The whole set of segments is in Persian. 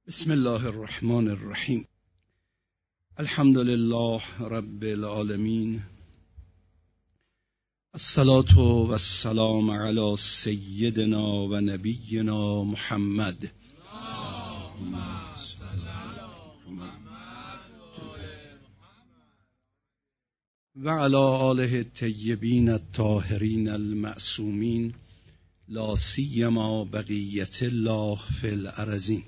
بسم الله الرحمن الرحیم. الحمد لله رب العالمین. الصلاة و السلام علی سیدنا و نبینا محمد و علی آله الطیبین الطاهرین المعصومین، لا سیما بقیت الله فی الارضین.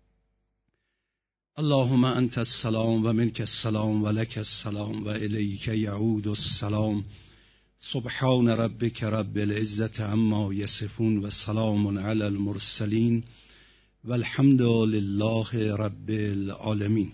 اللهم انت السلام و منک السلام و لک السلام و الیک یعود السلام. سبحان ربک رب العزة عما یصفون و سلام علی المرسلین و الحمد لله رب العالمین.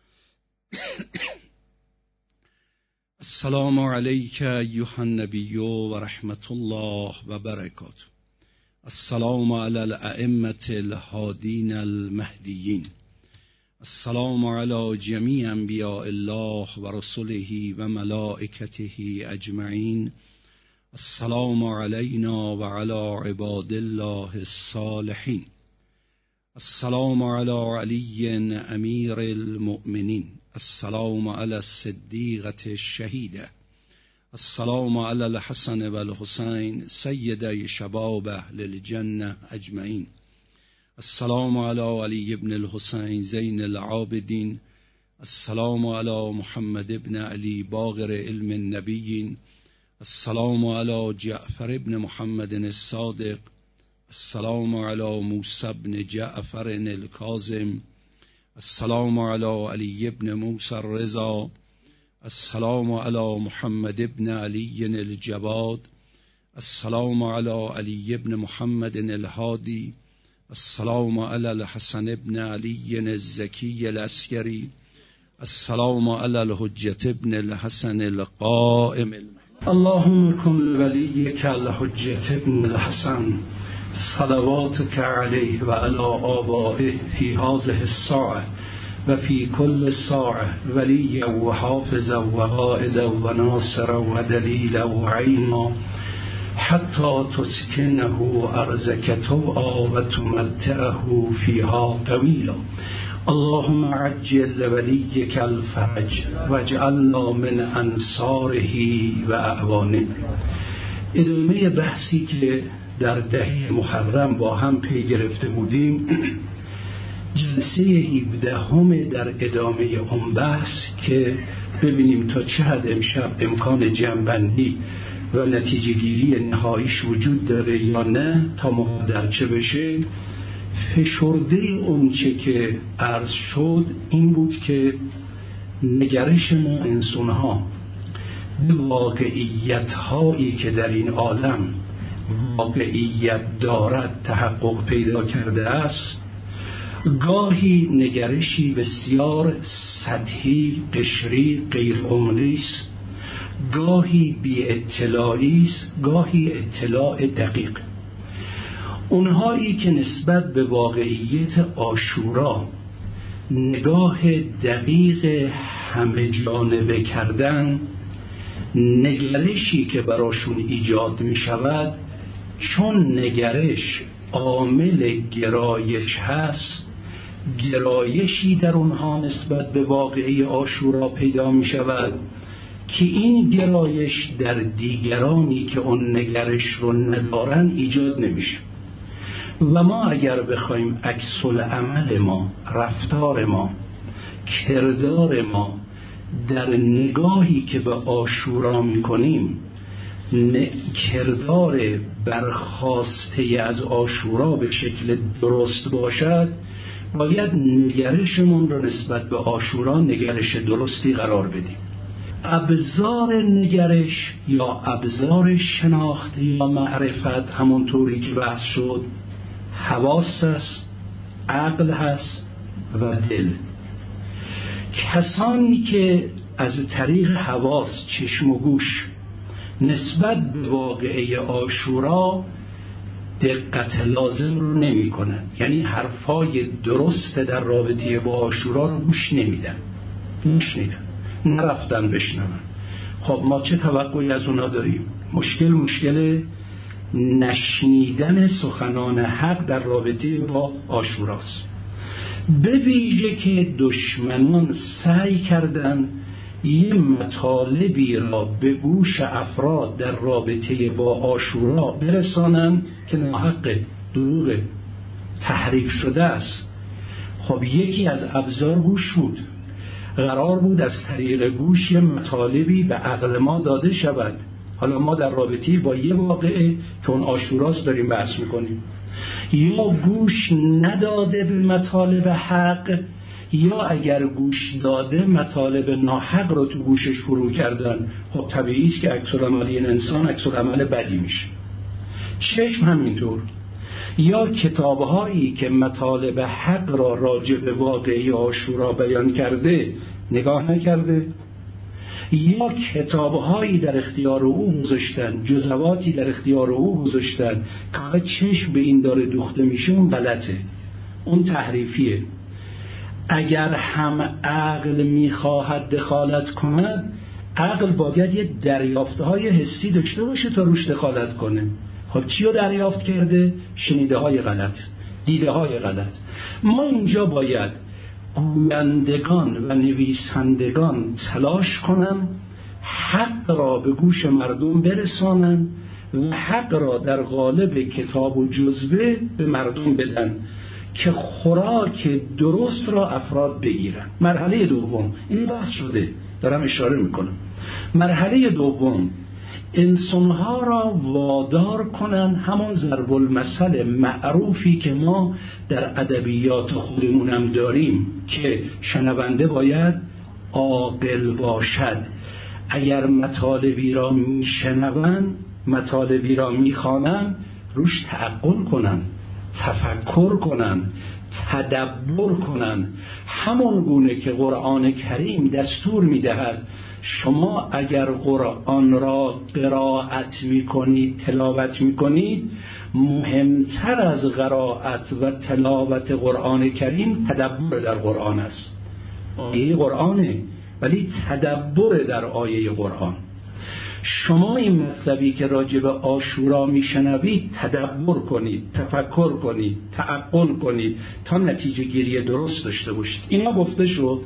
السلام علیک ایها النبی و رحمت الله و برکاته. السلام علی الائمة الهادین المهدیین. السلام علی جمیع انبیاء الله و رسله و ملائکته اجمعین. السلام علینا و علی عباد الله الصالحین. السلام علی علی امیر المؤمنین. السلام علی الصدیقة الشهیدة. السلام علی الحسن و الحسین سیدی شباب اهل الجنة اجمعین. السلام علی علی ابن الحسین زین العابدین. السلام علی محمد ابن علی باقر علم النبیین. السلام علی جعفر ابن محمد الصادق. السلام علی موسی ابن جعفر الکاظم. السلام علی علی ابن موسی الرضا. السلام علی محمد ابن علی الجواد. السلام علی علی ابن محمد الهادی. السلام علی الحسن ابن علی الزکی العسکری. السلام علی الحجة ابن الحسن القائم. اللهم کن لولیک الحجة ابن الحسن صلواتك علیه و علی آبائه فی هذه الساعة و فی کل ساعة ولیا و حافظا و قائدا و ناصرا و دلیلا و عینا حتی تسکنه ارضک طوعا و تمتعه فیها طویلا. اللهم عجل لولیک الفرج واجعلنا من انصاره و اعوانه. ادامه بحثی که در دهه محرم با هم پی گرفته بودیم، جلسه 17 در ادامه اون بحث که ببینیم تا چه حد امشب امکان جمع‌بندی و نتیجه گیری نهاییش وجود داره یا نه تا مقدرچه بشه. فشرده اون چه که عرض شد این بود که نگرش ما انسان‌ها به واقعیت هایی که در این عالم واقعیت دارد تحقق پیدا کرده است، گاهی نگرشی بسیار سطحی، قشری، غیر عمقی است، گاهی بی اطلاعی است، گاهی اطلاع دقیق. اونهایی که نسبت به واقعیت عاشورا نگاه دقیق همه جانبه کردن، نگرشی که براشون ایجاد می شود چون نگرش عامل گرایش هست، گرایشی در اونها نسبت به واقعی عاشورا پیدا می شود که این گرایش در دیگرانی که اون نگرش رو ندارن ایجاد نمیشه. و ما اگر بخوایم عکس العمل ما، رفتار ما، کردار ما در نگاهی که به عاشورا میکنیم کردار برخاسته از عاشورا به شکل درست باشد، باید نگرشمون رو نسبت به عاشورا نگرش درستی قرار بدیم. ابزار نگرش یا ابزار شناخت یا معرفت همونطوری که بحث شد حواس است، عقل هست و دل. کسانی که از طریق حواس، چشم و گوش نسبت به واقعه عاشورا دقت لازم رو نمی کنن، یعنی حرفای درست در رابطه با عاشورا رو گوش نمیدن، نرفتن بشنون. خب ما چه توقعی از اونا داریم؟ مشکل نشنیدن سخنان حق در رابطه با عاشوراست. به ویژه که دشمنان سعی کردند یه مطالبی را به گوش افراد در رابطه با عاشورا برسانن که ناحق، دروغ، تحریف شده است. خب یکی از ابزار گوش بود. قرار بود از طریق گوش یه مطالبی به عقل ما داده شود. حالا ما در رابطه با یه واقعه که اون عاشوراست داریم بحث میکنیم. یا گوش نداده به مطالب حق، یا اگر گوش داده مطالب ناحق رو تو گوشش فرو کردن. خب طبیعی است که عکس‌العمل این انسان عکس‌العمل بدی میشه. چشم همینطور. یا کتاب‌هایی که مطالب حق را راجع به واقعه عاشورا بیان کرده نگاه نکرده، یا کتاب‌هایی در اختیار او گذاشتن، جزواتی در اختیار او گذاشتن که چشم به این داره دوخته میشه، اون غلطه، اون تحریفیه. اگر هم عقل میخواهد دخالت کند، عقل باید یه دریافت‌های حسی داشته باشه تا روش دخالت کنه. خب چی رو دریافت کرده؟ شنیده های غلط، دیده های غلط. ما اینجا باید گویندگان و نویسندگان تلاش کنن حق را به گوش مردم برسانن و حق را در قالب کتاب و جزوه به مردم بدن که خوراک درست را افراد بگیرن. مرحله دوم، این بحث شده دارم اشاره میکنم، مرحله دوم انسانها را وادار کنن همون ضرب المثل معروفی که ما در ادبیات خودمونم داریم که شنونده باید عاقل باشد. اگر مطالبی را میشنون، مطالبی را میخوانن، روش تعقل کنن، تفکر کنن، تدبر کنن، همون گونه که قرآن کریم دستور میدهد شما اگر قرآن را قرائت میکنید، تلاوت میکنید، مهمتر از قرائت و تلاوت قرآن کریم تدبر در قرآن است. آیه قرآنه ولی تدبر در آیه قرآن. شما این مطلبی که راجع به عاشورا میشنوید تدبر کنید، تفکر کنید، تعقل کنید تا نتیجه گیری درست داشته باشید. اینا گفته شد.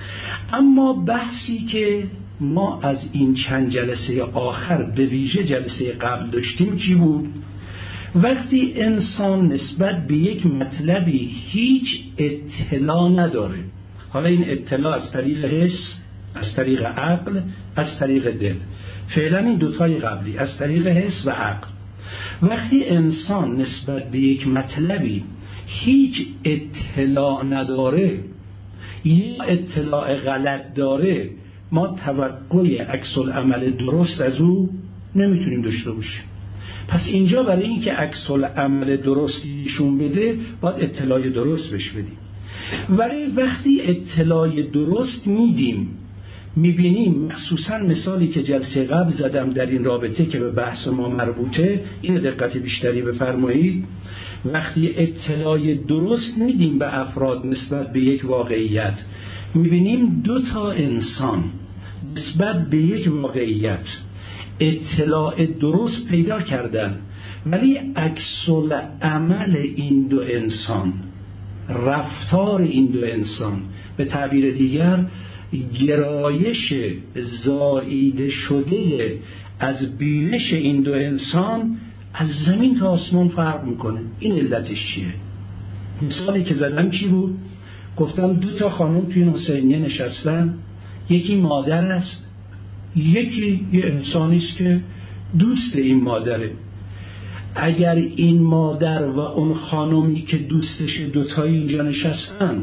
اما بحثی که ما از این چند جلسه آخر به ویژه جلسه قبل داشتیم چی بود؟ وقتی انسان نسبت به یک مطلبی هیچ اطلاع نداره، حالا این اطلاع از طریق حس، از طریق عقل، از طریق دل، فعلا این دوتای قبلی از طریق حس و عقل، وقتی انسان نسبت به یک مطلبی هیچ اطلاع نداره یا اطلاع غلط داره، ما توقع عکس العمل درست از او نمیتونیم داشته باشیم. پس اینجا برای اینکه عکس العمل درستیشون بده باید اطلاع درست بهش بدیم. ولی وقتی اطلاع درست میدیم، میبینیم، مخصوصا مثالی که جلسه قبل زدم در این رابطه که به بحث ما مربوطه، این دقت بیشتری بفرمایید، وقتی اطلاع درست میدیم به افراد نسبت به یک واقعیت، میبینیم دو تا انسان نسبت به یک واقعیت اطلاع درست پیدا کردن، ولی عکس العمل این دو انسان، رفتار این دو انسان، به تعبیر دیگر گرایش زائیده شده از بینش این دو انسان از زمین تا آسمان فرق میکنه. این علتش چیه؟ مثالی که زدم چی بود؟ گفتم دو تا خانم توی حسینیه نشستن، یکی مادر است، یکی یه انسانی است که دوست این مادره. اگر این مادر و اون خانمی که دوستش دوتایی اینجا نشستن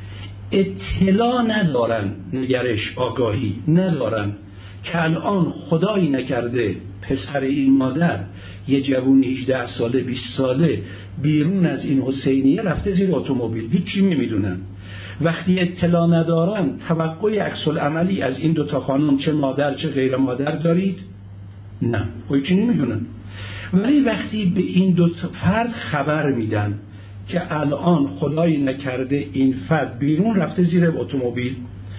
اطلاع ندارن، نگرش، آگاهی ندارن که الان خدایی نکرده پسر این مادر یه جوون 18 ساله 20 ساله بیرون از این حسینیه رفته زیر اتومبیل، هیچی نمیدونن، وقتی اطلاع ندارن توقع عکس العملی از این دوتا خانم چه مادر چه غیر مادر دارید؟ نه، هیچی نمیدونن. ولی وقتی به این دو فرد خبر میدن که الان خدایی نکرده این فرد بیرون رفته زیر اتومبیل،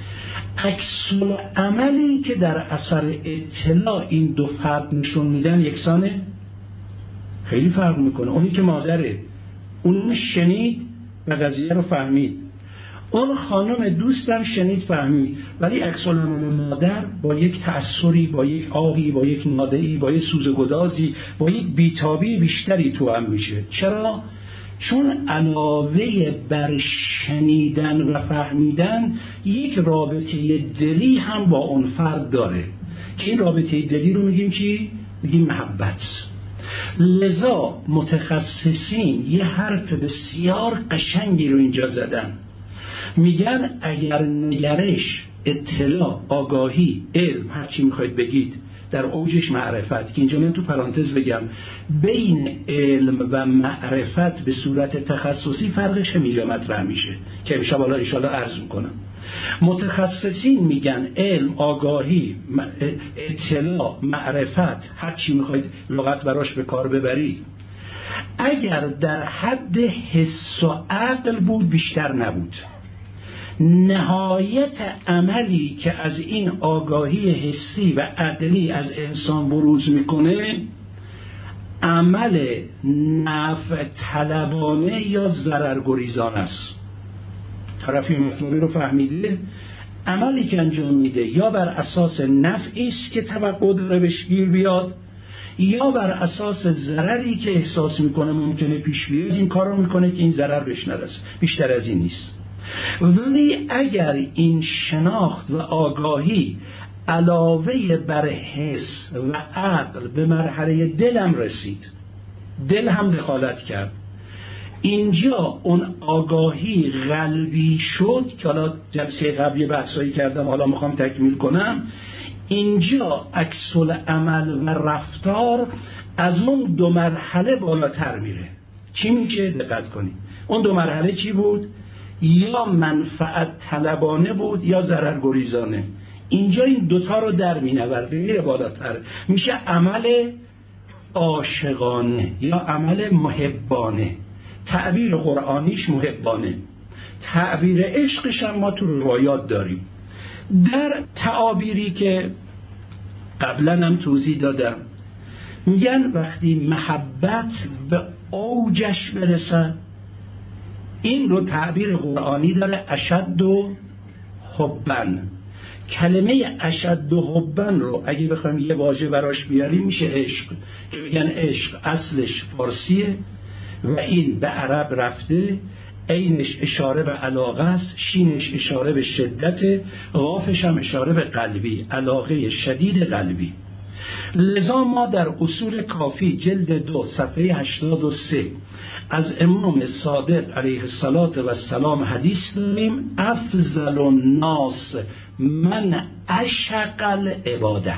عکس العملی که در اثر اطلاع این دو فرد نشون میدن یکسانه؟ خیلی فرق میکنه. اونی که مادره اون شنید و قضیه رو فهمید، اون خانم دوستم شنید فهمید، ولی عکس العمل مادر با یک تأثری، با یک آهی، با یک ناده‌ای، با یک سوزگدازی، با یک بیتابی بیشتری تو هم میشه. چرا؟ چون علاوه بر شنیدن و فهمیدن یک رابطه دلی هم با اون فرد داره که این رابطه دلی رو میگیم چی؟ میگیم محبت. لذا متخصصین یه حرف بسیار قشنگی رو اینجا زدن، میگن اگر نگرش، اطلاع، آگاهی، علم، هر چی میخواید بگید، در اوجش معرفت، که اینجا من تو پرانتز بگم بین علم و معرفت به صورت تخصصی فرقش اینجا مطرح میشه که امشب حالا ان شاءالله عرض میکنم. متخصصین میگن علم، آگاهی، اطلاع، معرفت، هر چی میخواید لغت براش به کار ببرید، اگر در حد حس و عقل بود بیشتر نبود. نهایت عملی که از این آگاهی حسی و عقلی از انسان بروز میکنه عمل نفع طلبانه یا ضررگریزانه است. طرفی مطلوبی رو فهمیده، عملی که انجام میده یا بر اساس نفعی است که توقع داره بهش گیر بیاد، یا بر اساس ضرری که احساس میکنه ممکنه پیش بیاد این کار رو میکنه که این ضرر بهش نرسه، بیشتر از این نیست. ولی اگر این شناخت و آگاهی علاوه بر حس و عقل به مرحله دلم رسید، دل هم دخالت کرد، اینجا اون آگاهی قلبی شد که حالا جلسه قبلی بحثایی کردم، حالا میخوام تکمیل کنم. اینجا عکس العمل و رفتار از اون دو مرحله بالاتر میره. چی میشه؟ دقت کنید. اون دو مرحله چی بود؟ یا منفعت طلبانه بود یا ضررگریزانه. اینجا این دوتا رو در مینورده، میره بالاتر، میشه عمل عاشقانه یا عمل محبانه. تعبیر قرآنیش محبانه، تعبیر عشقش هم ما تو روایات داریم. در تعابیری که قبلا هم توضیح دادم میگن وقتی محبت به اوجش برسه، این رو تعبیر قرآنی داره اشد و حبن. کلمه اشد و حبن رو اگه بخوایم یه واژه براش بیاریم میشه عشق، که بگن عشق اصلش فارسیه و این به عرب رفته، عینش اشاره به علاقه است، شینش اشاره به شدت، قافش هم اشاره به قلبی، علاقه شدید قلبی. لذا ما در اصول کافی جلد 2 صفحه 83 از امام صادق علیه السلام حدیث داریم: افضل الناس من عشق العباده.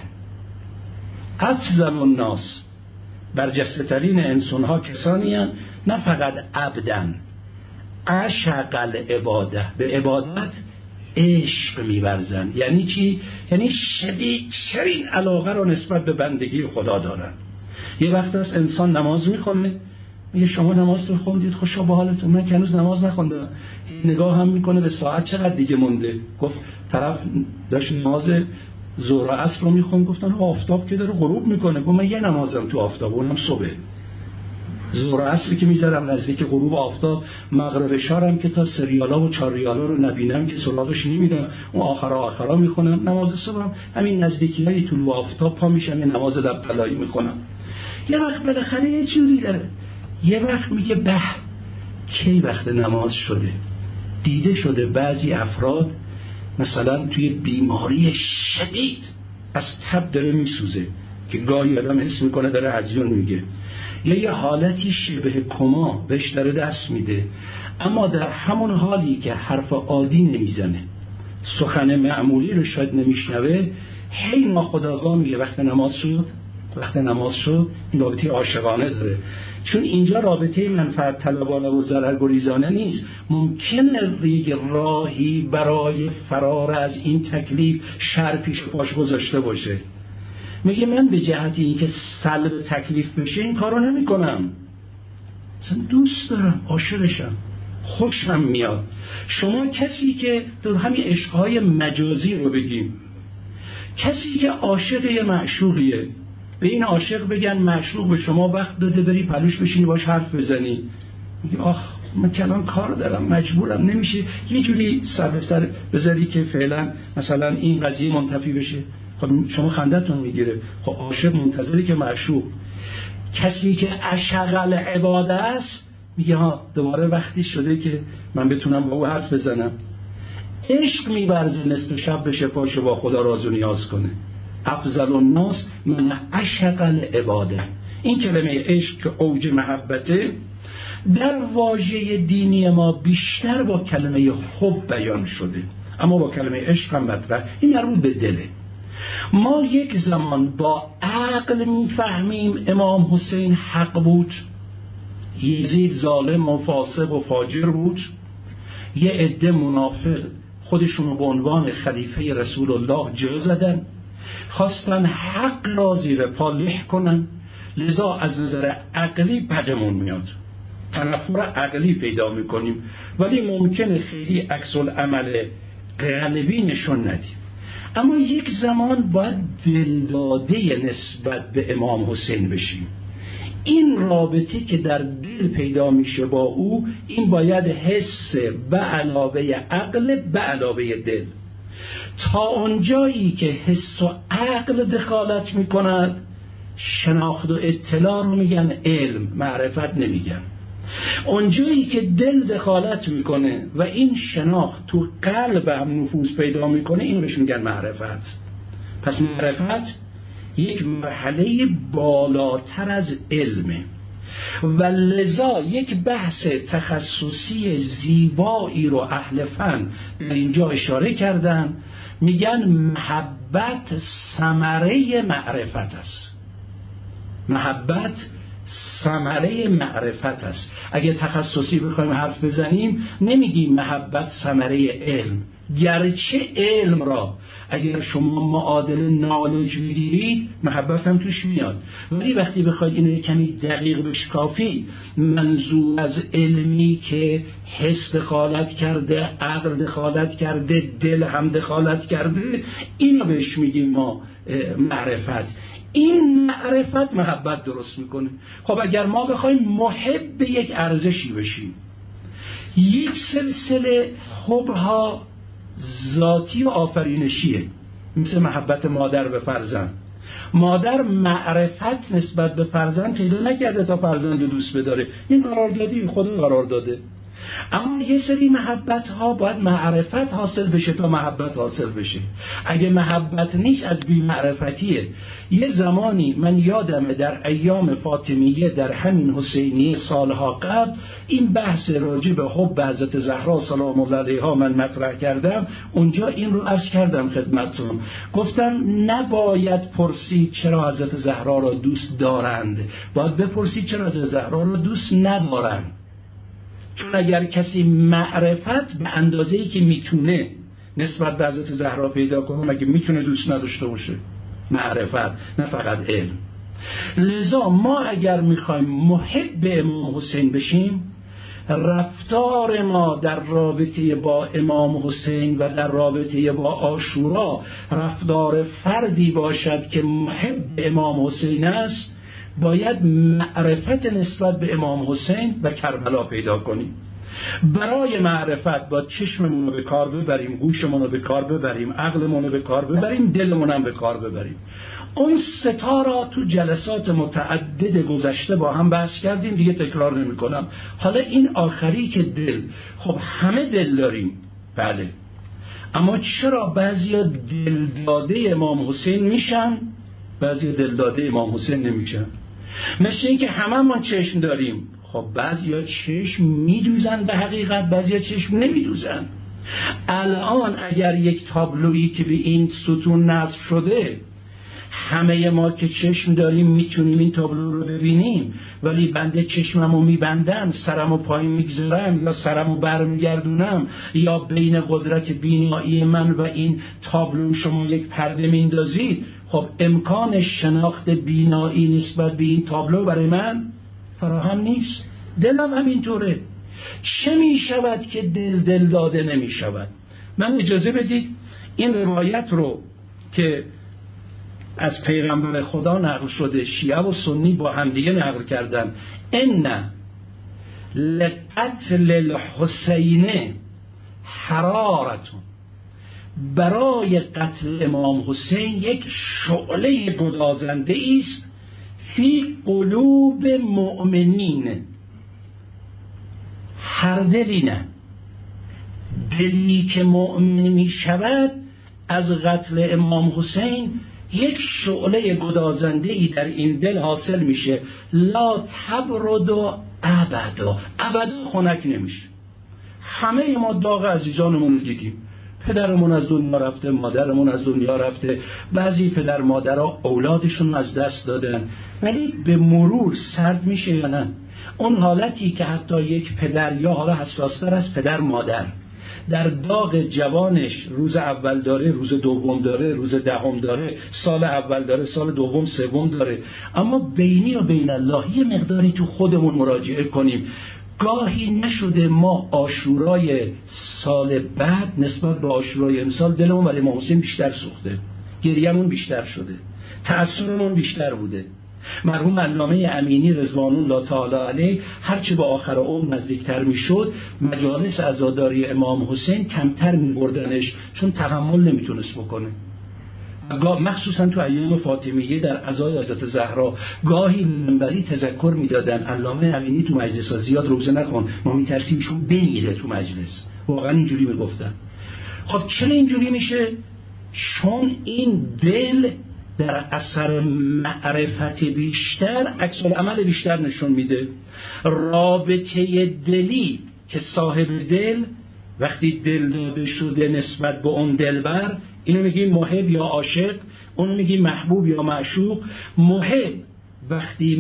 افضل الناس، برجسته ترین انسان ها کسانی هستند نه فقط عبدن، عشق العباده، به عبادت عشق می‌ورزن. یعنی چی؟ یعنی شدیدترین علاقه رو نسبت به بندگی خدا دارن. یه وقت هست انسان نماز میخونه، میگه شما نماز رو خوندید، خوشا به حالتون، من که هنوز نماز نخوندم. نگاه هم میکنه به ساعت چقدر دیگه مونده. گفت طرف داشت نماز ظهر و عصر رو میخوند، گفتن آفتاب که داره غروب میکنه. گفت من یه نمازم تو آفتاب، اونم صبح. ظهر و عصری که میذارم نزدیک غروب آفتاب، مغرب شارم که تا سریالا و 4 ریالا رو نبینم که سراغش نمیدم، اون آخرا میخونم. نماز صبحم همین نزدیکیای طلوع آفتاب پا میشم یه نماز لب طلایی میخونم. یه وقت بالاخره یه جوری داره، یه وقت میگه به کی وقت نماز شده. دیده شده بعضی افراد مثلا توی بیماری شدید از تب داره میسوزه که گاهی آدم حس میکنه داره هزیون میگه، یا یه حالتی شبه کما بهش داره دست میده، اما در همون حالی که حرف عادی نمیزنه، سخن معمولی رو شاید نمیشنوه، هی ناخودآگاه میگه وقت نماز شد، وقت نماز شد. این رابطه عاشقانه داره، چون اینجا رابطه منفعت طلبانه و ضررگریزانه نیست. ممکنه یک راهی برای فرار از این تکلیف شر پیش پاش گذاشته باشه، میگه من به جهت اینکه سلب تکلیف بشه این کارو نمی کنم، اصلا دوست دارم، عاشقشم، خوشم میاد. شما کسی که در همین عشقهای مجازی رو بگیم، کسی که عاشق یه معشوقیه، به این عاشق بگن معشوق به شما وقت داده بری پلوش بشینی باش حرف بزنی، میگه آخ من کلان کار دارم، مجبورم، نمیشه یه جوری سر به سر بذاری که فعلا مثلا این قضیه منتفی بشه. خب شما خندتون میگیره. خب عاشق منتظری که معشوق. کسی که عشق العباده است میگه ها دوباره وقتی شده که من بتونم با او حرف بزنم. عشق می‌ورزه نصف شب بشه پاشه با خدا راز و نیاز کنه. افضل الناس من عشق العباده. این کلمه عشق که اوج محبته در واژه دینی ما بیشتر با کلمه حب بیان شده، اما با کلمه عشق هم مطرح. این مربوط به دله. ما یک زمان با عقل میفهمیم امام حسین حق بود، یزید ظالم و فاسق و فاجر بود، یه عده منافق خودشونو به عنوان خلیفه رسول الله جا زدن، خواستن حق را زیر پا له کنن، لذا از نظر عقلی بدمون میاد، تنفر عقلی پیدا میکنیم، ولی ممکنه خیلی عکس العمل قلبی نشون ندیم. اما یک زمان باید دلداده نسبت به امام حسین بشیم. این رابطه که در دل پیدا میشه با او، این باید حس به علاوه عقل به علاوه دل. تا اونجایی که حس و عقل دخالت میکند شناخت و اطلاع رو میگن علم، معرفت نمیگن. اونجایی که دل دخالت میکنه و این شناخت تو قلب هم نفوذ پیدا میکنه این بهش میگن معرفت. پس معرفت یک مرحله بالاتر از علمه و لذا یک بحث تخصصی زیبایی رو اهل فن در اینجا اشاره کردن، میگن محبت ثمره معرفت است. محبت ثمره معرفت است. اگه تخصصی بخوایم حرف بزنیم نمیگیم محبت ثمره علم، گرچه علم را اگر شما معادل نالج بگیرید محبت هم توش میاد، ولی وقتی بخواید اینو کمی دقیق بشکافی، منظور از علمی که حس دخالت کرده، عقل دخالت کرده، دل هم دخالت کرده، اینو بهش میگیم ما معرفت. این معرفت محبت درست میکنه. خب اگر ما بخوایم محب یک ارزشی بشیم، یک سلسله حبها ذاتی و آفرینشیه، مثل محبت مادر به فرزند. مادر معرفت نسبت به فرزند پیدا نکرده تا فرزند رو دوست بداره، این قراردادی خدا قرار داده. اما یه سری محبت ها باید معرفت حاصل بشه تا محبت حاصل بشه. اگه محبت نیست از بی معرفتیه. یه زمانی من یادمه در ایام فاطمیه در همین حسینیه سالها قبل این بحث راجع به حب حضرت زهرا سلام الله علیها من مطرح کردم. اونجا این رو عرض کردم خدمتتون، گفتم نباید پرسید چرا حضرت زهرا را دوست دارند، باید بپرسید چرا حضرت زهرا را دوست ندارند. چون اگر کسی معرفت به اندازه‌ای که میتونه نسبت به حضرت زهرا پیدا کنه، مگه میتونه دوست نداشته باشه؟ معرفت، نه فقط علم. لذا ما اگر میخوایم محب امام حسین بشیم، رفتار ما در رابطه با امام حسین و در رابطه با عاشورا رفتار فردی باشد که محب امام حسین است. باید معرفت نسبت به امام حسین و کربلا پیدا کنیم. برای معرفت باید چشممون رو به کار ببریم، گوشمون رو به کار ببریم، عقلمون رو به کار ببریم، دلمون هم به کار ببریم. اون ستا را تو جلسات متعدد گذشته با هم بحث کردیم، دیگه تکرار نمی کنم. حالا این آخری که دل، خب همه دل داریم، بله، اما چرا بعضیا دلداده امام حسین میشن، بعضیا دلداده امام حسین نمیشن؟ مثل این که همه ما چشم داریم، خب بعضیا چشم میدوزن به حقیقت، بعضیا چشم نمیدوزن. الان اگر یک تابلویی که به این ستون نصب شده، همه ما که چشم داریم میتونیم این تابلو رو ببینیم، ولی بنده چشممو میبندم، سرمو پایین میگذارم یا سرمو برمیگردونم، یا بین قدرت بینایی من و این تابلو شما یک پرده میندازید، خب امکان شناخت بینایی نسبت به این تابلو برای من فراهم نیست. دلم همینطوره. چه میشود که دل داده نمیشود؟ من اجازه بدید این روایت رو که از پیغمبر خدا نقل شده، شیعه و سنی با همدیگه نقل کردن، ان لقتل الحسین حرارتون، برای قتل امام حسین یک شعله گدازنده است فی قلوب مؤمنین. هر دلی نه، دلی که مؤمن می شود از قتل امام حسین یک شعله گدازنده ای در این دل حاصل میشه. لا تبرد و ابدا خنک نمیشه. همه ما داغ عزیزانمون دیدیم، پدرمون از دنیا رفته، مادرمون از دنیا رفته، بعضی پدر مادرها اولادشون از دست دادن، ولی به مرور سرد میشه یا نه؟ اون حالتی که حتی یک پدر یا حالا حساستر از پدر مادر در داغ جوانش روز اول داره، روز دوم داره، روز دهم داره، سال اول داره، سال دوم سوم داره، اما بینی و بین الله یه مقداری تو خودمون مراجعه کنیم. گاهی نشده ما عاشورای سال بعد نسبت به عاشورای امسال دلمون برای امام حسین بیشتر سوخته، گریه‌مون بیشتر شده، تأثیرمون بیشتر بوده. مرحوم علامه امینی رضوان الله تعالی علیه هرچه به آخر عمر نزدیکتر میشد مجالس عزاداری امام حسین کمتر میبردنش، چون تحمل نمیتونست بکنه. مخصوصا تو ایام فاطمیه در عزای حضرت زهرا گاهی منبری تذکر میدادن علامه امینی تو مجلس زیاد روزه نخون، ما میترسیم چون بمیره تو مجلس. واقعا اینجوری میگفتن. خب چرا اینجوری میشه؟ چون این دل در اثر معرفت بیشتر عکس العمل بیشتر نشون میده. رابطه دلی که صاحب دل وقتی دل داده شده نسبت به اون دلبر، اینو میگیم محب یا عاشق، اونو میگیم محبوب یا معشوق. محب وقتی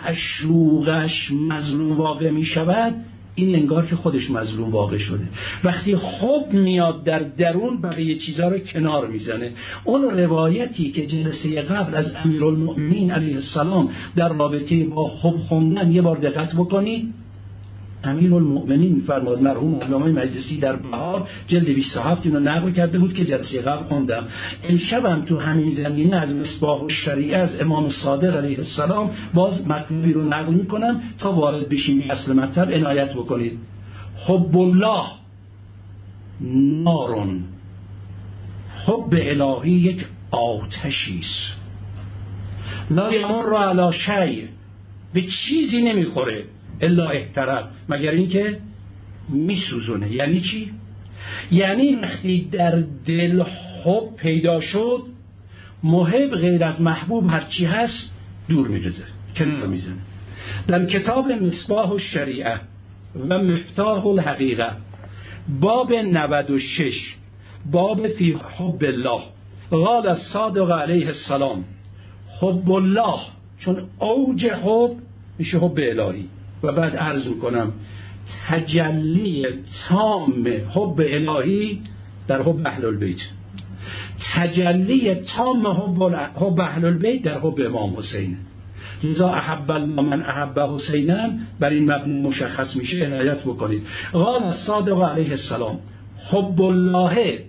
معشوقش مظلوم واقع میشود، این انگار که خودش مظلوم واقع شده. وقتی حب میاد در درون، بقیه چیزها رو کنار میزنه. اون روایتی که جلسه قبل از امیرالمؤمنین علیه السلام در رابطه با حب خوندن، یه بار دقت بکنید. امیرالمؤمنین می‌فرماد، مرحوم علامه مجلسی در بهار جلد 27 اینو نقل کرده بود که جلسه قبل خوندم. امشبم تو همین زمینه از مصباح الشریعه از امام صادق علیه السلام باز مطلبی رو نقل میکنم تا وارد بشیم اصل مطلب. عنایت بکنید. حب الله نارون، حب الهی یک آتشی است. لا یمر علی شیء، به چیزی نمیخوره الا احترق، مگر اینکه میسوزونه. یعنی چی؟ یعنی وقتی در دل حب پیدا شد، محب غیر از محبوب هرچی هست دور میریزه، کنار میزنه. در کتاب مصباح الشریعه و مفتاح الحقیقه باب 96 باب فی حب الله قال الصادق علیه السلام حب الله، چون اوج حب میشه حب الهی. و بعد عرض میکنم تجلی تام حب الهی در حب اهل البیت، تجلی تام حب اهل البیت در حب امام حسین. لذا احب الله من احب حسینا بر این مبنی مشخص میشه. عنایت بکنید. قال الصادق علیه السلام حب الله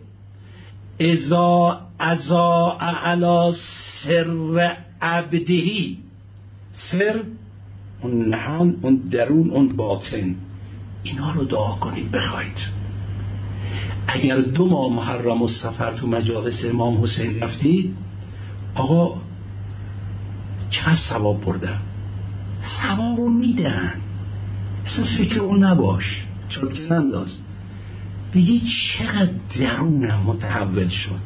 اذا اضاء علی سر عبدهی، سر اون نهان، اون درون، اون باطن. اینا رو دعا کنید بخواید. اگر 2 ماه محرم و صفر تو مجالس امام حسین رفتید، آقا چقدر ثواب بردن، ثواب رو میدن. اصلا فکر اون نباش، چرت ننداز. بگی چقدر درونم متحول شد،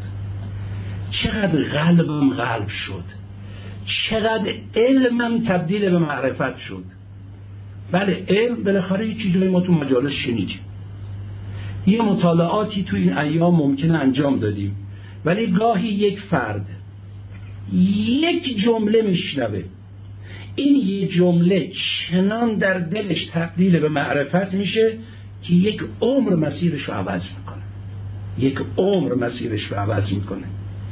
چقدر قلبم قلب شد، چقدر علمم تبدیل به معرفت شد. بله علم بالاخره یه چیزایی ما تو مجالس شنیدیم، یه مطالعاتی تو این ایام ممکنه انجام دادیم، ولی گاهی یک فرد یک جمله میشنوه، این یه جمله چنان در دلش تبدیل به معرفت میشه که یک عمر مسیرش رو عوض میکنه، یک عمر مسیرش رو عوض میکنه.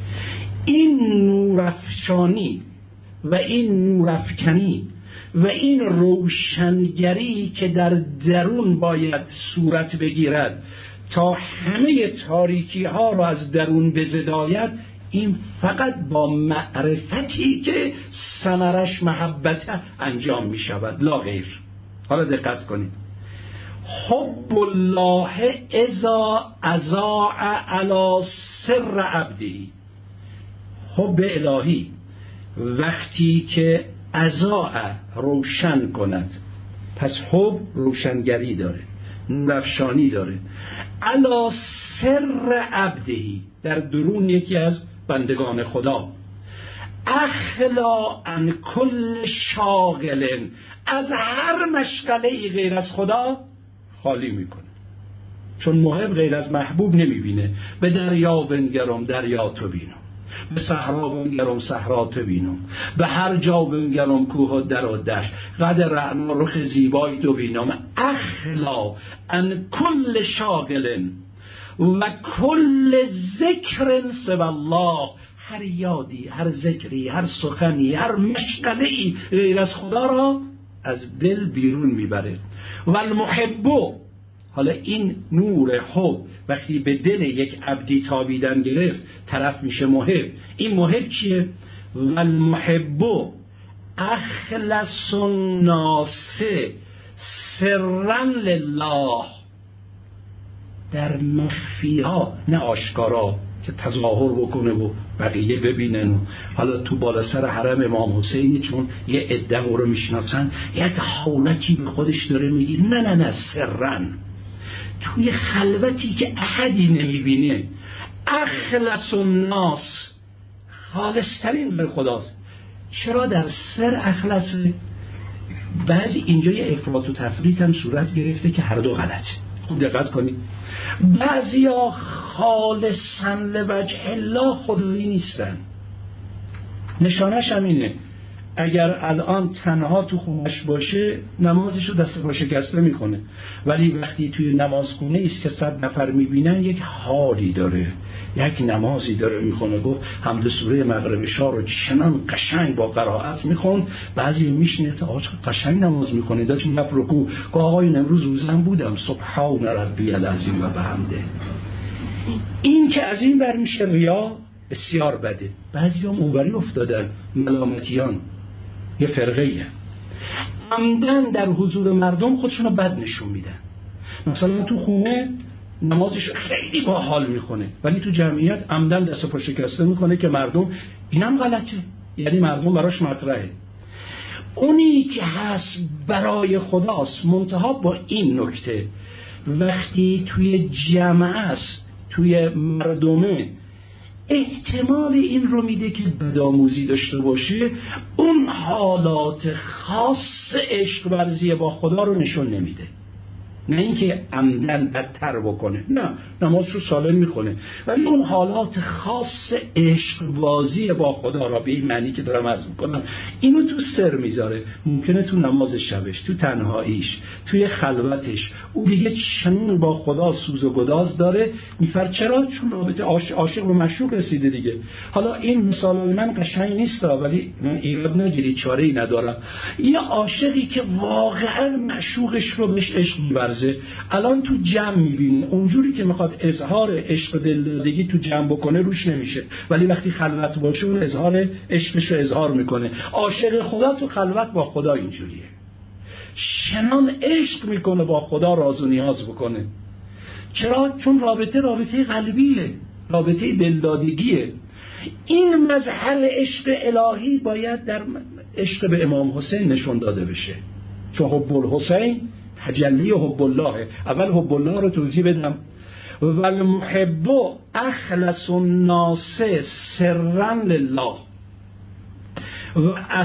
این نورافشانی و این نورافکنی و این روشنگری که در درون باید صورت بگیرد تا همه تاریکی ها رو از درون بزداید، این فقط با معرفتی که ثمرش محبت انجام می شود، لا غیر. حالا دقت کنید. حب الله اذا اضاء علی سر عبدی، حب الهی وقتی که اضاء روشن کند، پس حب روشنگری داره، نورافشانی داره، علی سر عبدی، در درون یکی از بندگان خدا، اخلا عن کل شاغل، از هر مشغله غیر از خدا خالی میکنه. چون محب غیر از محبوب نمیبینه. به دریا بنگرم دریا تو بینم، به صحرا بنگرم صحرا تو بینم، به هر جا بنگرم کوه و در و دشت، قد رعنا رخ زیبای تو بینم، اخلا عن کل شاغل و کل ذکر سوی الله، هر یادی، هر ذکری، هر سخنی، هر مشغله‌ای غیر از خدا را از دل بیرون میبره. و المحب، حالا این نور حب وقتی به دل یک عبدی تابیدن گرفت طرف میشه محب. این محب چیه؟ و المحب اخلص الناس سرا لله، در مخفی ها نه آشکارا که تظاهر بکنه و بقیه ببینن. حالا تو بالا سر حرم امام حسینی چون یه عده او رو میشناسن یک حالتی به خودش داره میگه نه نه نه، سرن، توی خلوتی که احدی نمیبینه. اخلص الناس، خالصترین به خداست. چرا در سر اخلصه؟ بعضی اینجا یه افراط و تفریط هم صورت گرفته که هر دو غلطه. خوب دقت کنید. بعضیا خالصاً لوجه الله خدایی نیستن. نشانش هم اینه اگر الان تنها تو خونش باشه نمازشو دست پا شکسته میکنه، ولی وقتی توی نمازخونه ایست که 100 نفر میبینن یک حالی داره، یک نمازی داره میخونه. گفت حمد سوره مغرب شاه رو چنان قشنگ با قرائت میخون، بعضی میشنه تا آقا قشنگ نماز میکنه، داشت میرفت رکوع، گفت آقای امروز روزم بودم سبحان ربی العظیم و بحمده. این که از این بر میشه ریا بسیار بده. بعضی هم اونوری افتادن ملامتیان، یه فرقه عمدن در حضور مردم خودشونو بد نشون میدن. مثلا تو خونه نمازش خیلی با حال میخونه، ولی تو جمعیت عمدن دست پا شکسته میکنه که مردم اینم غلطه، یعنی مردم براش مطرحه. اونی که هست برای خداست، منتها با این نکته وقتی توی جمع است، توی مردمه، احتمال این رو میده که بدآموزی داشته باشه، اون حالات خاص عشق ورزی با خدا رو نشون نمیده. نه اینکه عمدن بدتر بکنه، نه، نمازش رو سالم میکنه، ولی اون حالات خاص عشق بازی با خدا را به این معنی که دارم عرض میکنم اینو تو سر میذاره. ممکنه تو نماز شبش، تو تنهاییش، توی خلوتش او دیگه چنین با خدا سوز و گداز داره چرا؟ چون رابطه عاشق و معشوق رسیده دیگه. حالا این مثال من قشنگ نیست ولی من ایراد نگیرید، چاره‌ای ندارم. یه عاشقی که واقعا معشوقش رو بهش عشق می‌ورزه، الان تو جمع می‌بینی اونجوری که میخواد اظهار عشق دلدادگی تو جمع بکنه روش نمیشه، ولی وقتی خلوت باشه اون اظهار عشقش رو اظهار میکنه. عاشق خدا تو خلوت با خدا اینجوریه، چنان عشق میکنه با خدا، راز و نیاز بکنه. چرا؟ چون رابطه قلبیه، رابطه دلدادگیه. این مظهر عشق الهی باید در عشق به امام حسین نشون داده بشه، چون حب الحسین تجلی حب الله. اول حب الله رو توضیح بدم. و المحب اخلص الناس سرا لله و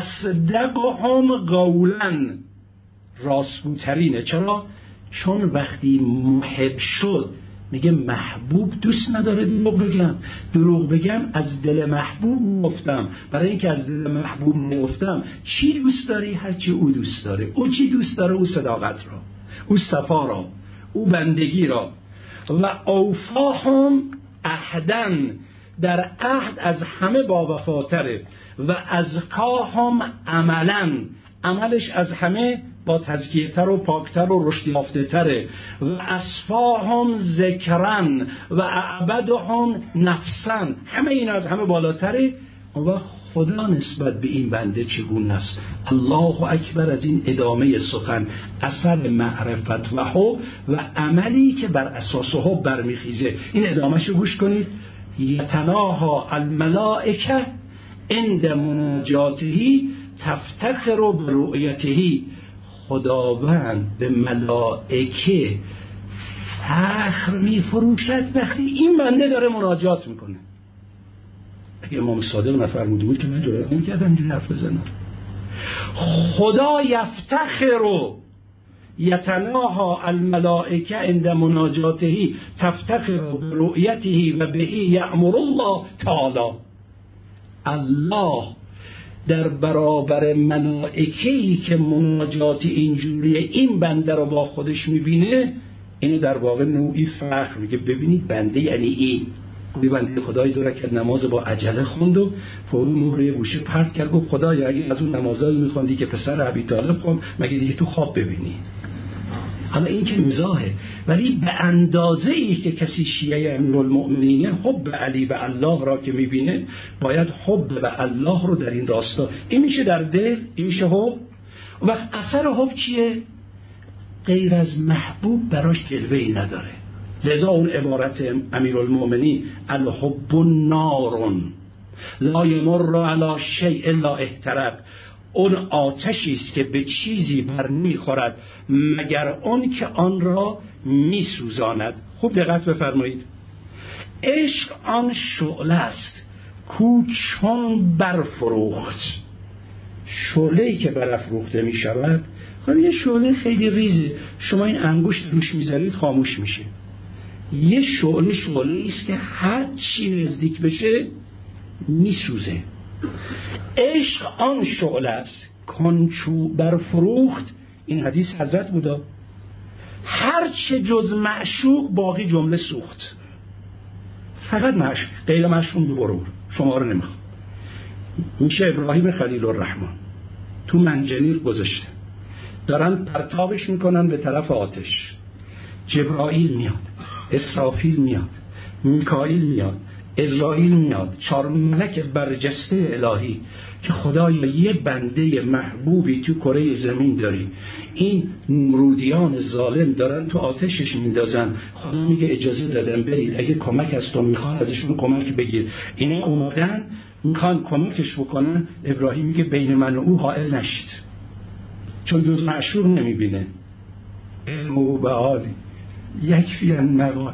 اصدقهم قولا، راستگوترینه. چرا؟ چون وقتی محب شد میگه محبوب دوست نداره دروغ بگم از دل محبوب مفتم. برای اینکه از دل محبوب مفتم، چی دوست داری؟ هرچی او دوست داره. او چی دوست داره؟ او صداقت را، او صفا را، او بندگی را. و اوفاهم عهدن، در عهد از همه با وفاتره. و ازکاهم عملا، عملش از همه با تزکیه‌تر و پاکتر و رشد یافته‌تره. و اصفاهم ذکرن و اعبدهم نفسن، همه این از همه بالاتره. و خدا نسبت به این بنده چگونه است. الله اکبر از این ادامه سخن، اثر معرفت و حب و عملی که بر اساس حب برمیخیزه. این ادامهشو گوش کنید. یتناها الملائکه عند مناجاته تفتخر برؤیته. خداوند به ملائکه فخر میفروشد وقتی این بنده داره مناجات میکنه. اگه امام صادق نفرموده بود که من جرئت نمی‌کردم اینجوری حرف بزنم. خدا یفتخر یتناها الملائکه عند مناجاته تفتخر برؤیته و به یأمر الله تعالی. الله در برابر ملائکه‌ای که مناجات اینجوری این بنده رو با خودش میبینه، این در واقع نوعی فخر میگه ببینید بنده یعنی این. یه بنده خدایی 2 رکعت نماز با عجله خوند و فوری مهره گوشه پرت کرد، گفت خدایا اگه از اون نمازایی میخوندی که پسر ابی طالب خوند مگه دیگه تو خواب ببینی؟ حالا این که مزاحه، ولی به اندازه ای که کسی شیعه امیرالمؤمنین حب علی به الله را که میبینه، باید حب به الله رو در این راستا، این میشه در دل، این میشه حب. و وقت اثر حب چیه؟ غیر از محبوب براش جلوه‌ای نداره. لذا اون عبارت امیرالمؤمنین الحب نار لا یمر علی شیء الا احترق، اون آتشی است که به چیزی بر نمیخورد مگر اون که آن را میسوزاند. خوب دقت بفرمایید. عشق آن شعله است کو چون برفروخت. شعله‌ای که برافروخته میشود، خب یه شعله خیلی ریزه، شما این انگشت روش میذارید خاموش میشه. یه شعله است که هر چی نزدیک بشه میسوزه. عشق آن شعله است کنچو برفروخت. این حدیث حضرت بودا. هر چه جز معشوق باقی جمله سوخت. فقط معشوق، غیر معشوق برو، شما رو نمیخوام. میشه ابراهیم خلیل الرحمن تو منجنیق گذاشته، دارن پرتابش میکنن به طرف آتش. جبرائیل میاد، اسرافیل میاد، میکائیل میاد، عزرائیل میاد، 4 ملک برجسته الهی که خدایا یه بنده محبوبی تو کره زمین داری، این نمرودیان ظالم دارن تو آتشش میندازن، خدا میگه اجازه دادم برید، اگه کمک از تو میخوان ازشون کمک بگیر. اینا اومدن میخوان کمکش بکنن، ابراهیم میگه بین من و او حائل نشید، چون جز معشوق نمیبینه. علم و به حالی یکفی المقال.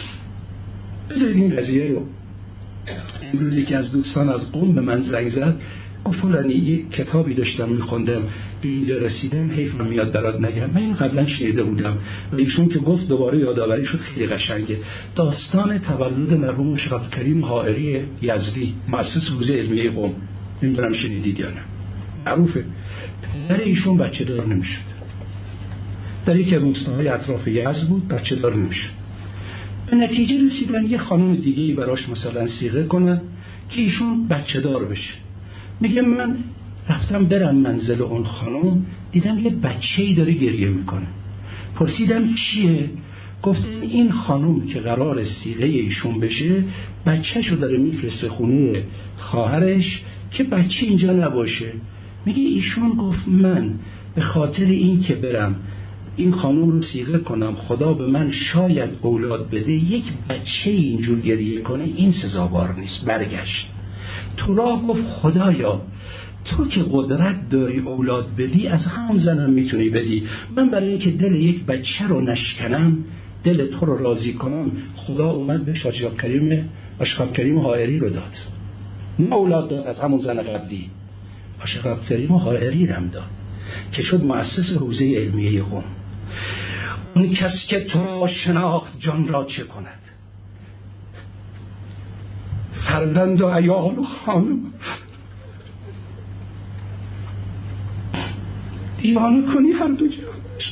بذارید این قضیه رو. امروز یکی از دوستان از قم به من زنگ زد، گفت فلانی یه کتابی داشتم میخوندم به اینجا رسیدم، حیفم میاد برات نگم. من این قبلا شنیده بودم و ایشون که گفت دوباره یادآوری شد، خیلی قشنگه. داستان تولد مرحوم شیخ عبدالکریم حائری یزدی، مؤسس حوزه علمیه قم. نمیدونم شنیدید یا نه، معروفه. پدر ایشون بچه دار نمیشد، در یکی از روستاهای اطراف یزد بود، بچه دار نمیشد. به نتیجه رسیدن یه خانم دیگه‌ای براش مثلا صیغه کنن که ایشون بچه دار بشه. میگه من رفتم برم منزل اون خانم، دیدم یه بچه‌ای داره گریه میکنه. پرسیدم چیه؟ گفتن این خانم که قرار صیغه ایشون بشه، بچه‌شو داره میفرسته خونه خواهرش که بچه اینجا نباشه. میگه ایشون گفت من به خاطر این که برم این خانوم رو صیغه کنم، خدا به من شاید اولاد بده، یک بچه اینجور گریه کنه، این سزاوار نیست. برگشت تو راه گفت خدایا تو که قدرت داری اولاد بدی، از همون زنم میتونی بدی. من برای اینکه دل یک بچه رو نشکنم، دل تو رو راضی کنم، خدا اومد به شیخ عبدالکریم حائری رو داد. نه اولاد داد از همون زن قبلی، شیخ عبدالکریم حائری رم داد که شد مؤسس حوزه علمیه قم. اون کس که تو را شناخت جان را چه کند؟ فرزند و عیال و خانم دیوانه کنی هر دو جهانش،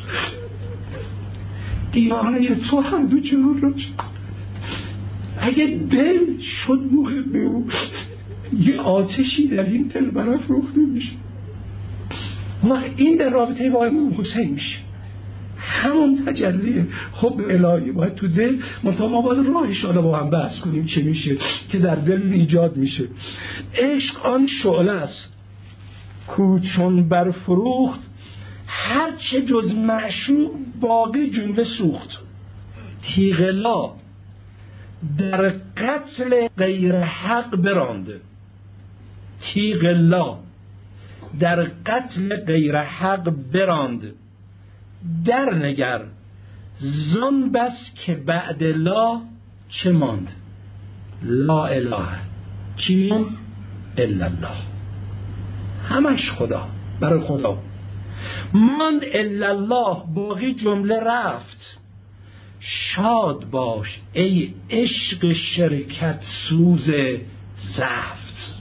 دیوانه تو هر دو جهان را چه کند؟ اگه دل شد محب او، یه آتشی در این دل برافروخته میشه و این در رابطه با امام حسین میشه. همون تجلی حب الهی باید تو دل، منتها ما باید راهش رو با هم بحث کنیم چه میشه که در دل ایجاد میشه. عشق آن شعله است کو چون برفروخت، هرچه جز معشوق باقی جمله سوخت. تیغ لا در قتل غیر حق برانده، تیغ لا در قتل غیر حق برانده. در نگر زان بس که بعد لا چه ماند؟ لا اله چی ماند؟ الا الله. همش خدا، برای خدا ماند. الا الله باقی جمله رفت. شاد باش ای عشق شرکت سوز زفت.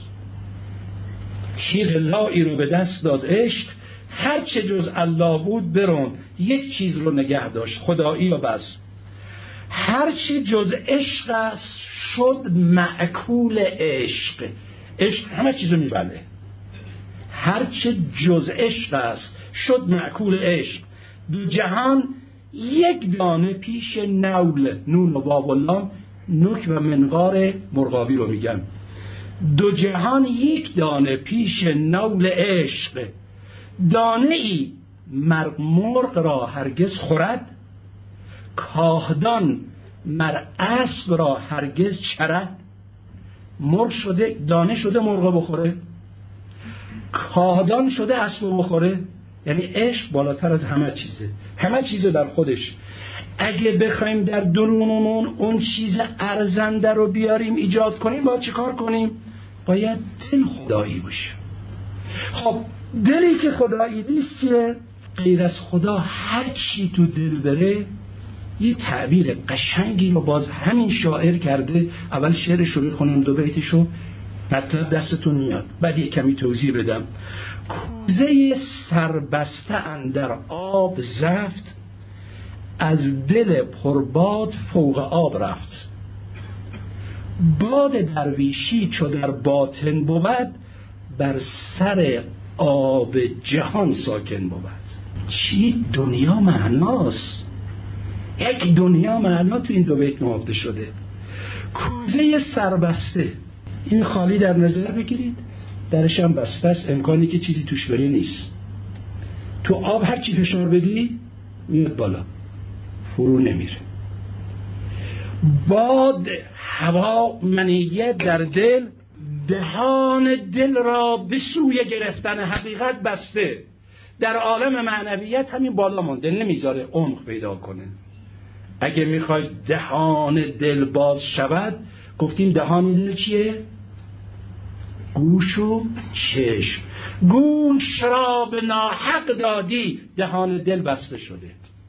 تیغ لایی رو به دست داد عشق، هر چه جز الله بود برون، یک چیز رو نگه داشت، خدایی و بس. هر چه جز عشق است شد معکول عشق. عشق همه چیز رو میبله. هر چه جز عشق است شد معکول عشق. دو جهان یک دانه پیش نول، نون و باب و لام، نوک و منقار مرغابی رو میگن. دو جهان یک دانه پیش نول عشق. دانه ای مرغ را هرگز خورد، کاهدان مر اسب را هرگز چرد. مرغ شده دانه شده مرغ بخوره، کاهدان شده اسب بخوره. یعنی عشق بالاتر از همه چیزه، همه چیزه در خودش. اگه بخوایم در درونمون اون چیز ارزنده رو بیاریم ایجاد کنیم، باید چیکار کنیم؟ باید دل خدایی باشه. خب دلی که خدایی نیست که غیر از خدا هر چی تو دل بره. یه تعبیر قشنگی رو باز همین شاعر کرده. اول شعرش رو میخونم، دو بیتشو، مطلب دستتون میاد، بعد یه کمی توضیح بدم. کوزه سربسته اندر آب زفت، از دل پرباد فوق آب رفت. باد درویشی چو در باطن بود، بر سر آب جهان ساکن بود. چی دنیا معناست، یک دنیا معنا تو این دو بیت نهفته شده. کوزه سربسته، این خالی در نظر بگیرید، درش هم بسته است، امکانی که چیزی توش بره نیست. تو آب هر چی فشار بدی میاد بالا، فرو نمیره. باد هوا منیه در دل، دهان دل را به سوی گرفتن حقیقت بسته. در عالم معنویت همین بالا مونده، نمیذاره عمق پیدا کنه. اگه میخواید دهان دل باز شود، گفتیم دهان دل چیه؟ گوش و چشم. گوش را به ناحق دادی، دهان دل بسته شده.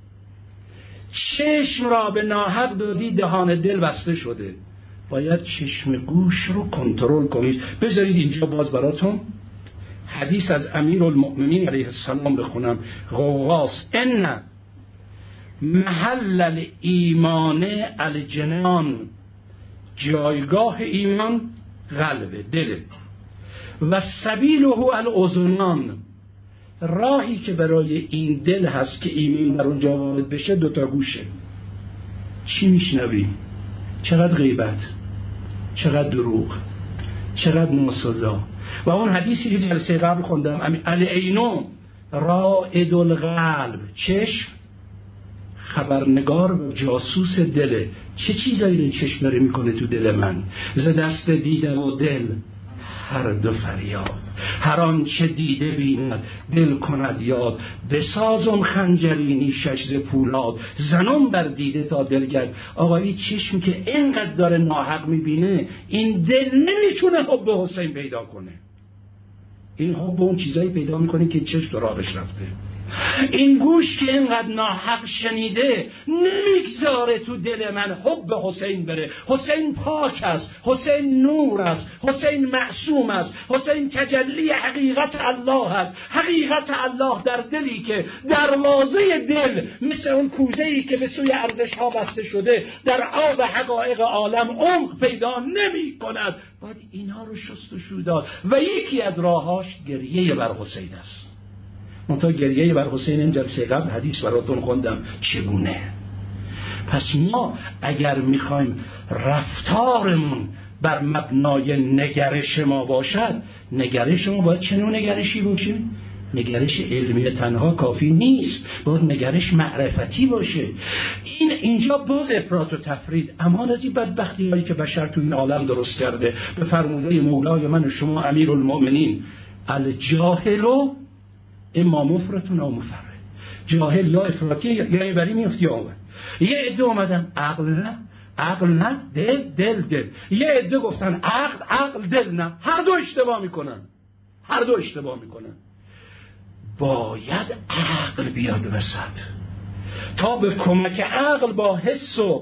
چشم را به ناحق دادی، دهان دل بسته شده. باید چشم گوش رو کنترل کنید. بذارید اینجا باز براتون حدیث از امیرالمؤمنین علیه السلام بخونم. غواص ان محل الایمان الجنان، جایگاه ایمان قلبه، دله. و سبیله الاذنان، راهی که برای این دل هست که ایمان در اونجا وارد بشه دوتا گوشه. چی میشنوی؟ چقدر غیبت، چقدر دروغ، چقدر ناسزا. و اون حدیثی که جلسه قبل خوندم، العینو رائد القلب، چشم خبرنگار و جاسوس دله. چه چیزایی این چشم داره میکنه تو دل من؟ ز دست دیده و دل هر دو فریاد، هر آن چه دیده بیند دل کند یاد. بسازم خنجرینی شش ز پولاد، زنم بر دیده تا دل گرد. آقا این چشم که اینقدر داره ناحق میبینه، این دل نمیتونه حب حسین پیدا کنه. این حب اون چیزایی پیدا میکنه که چشم تو راهش رفته. این گوش که اینقدر ناحق شنیده، نمیگذاره تو دل من حب حسین بره. حسین پاک است، حسین نور است، حسین معصوم است، حسین تجلی حقیقت الله است. حقیقت الله در دلی که دروازه دل مثل اون کوزه‌ای که به سوی ارزش ها بسته شده، در آب حقایق عالم عمق پیدا نمی کند. باید اینها رو شست و شو داد و یکی از راهاش گریه بر حسین است. منتها گریه بر حسین این جلسه قبل حدیث براتون خوندم چگونه. پس ما اگر میخوایم رفتارمون بر مبنای نگرش ما باشد، نگرش ما باید چه نوع نگرشی باشه؟ نگرش علمی تنها کافی نیست، باید نگرش معرفتی باشه. اینجا باز افراط و تفرید، امان از این بدبختی هایی که بشر تو این عالم درست کرده. به فرموده مولای من و شما امیرالمؤمنین، الجاهل اما مفرط و مفرط. جاهل یا افراطی یا ایبری میفتی یا آمد. یه عده اومدن عقل نه دل. یه عده گفتن عقل دل نه. هر دو اشتباه میکنن. باید عقل بیاد وسط تا به کمک عقل با حس و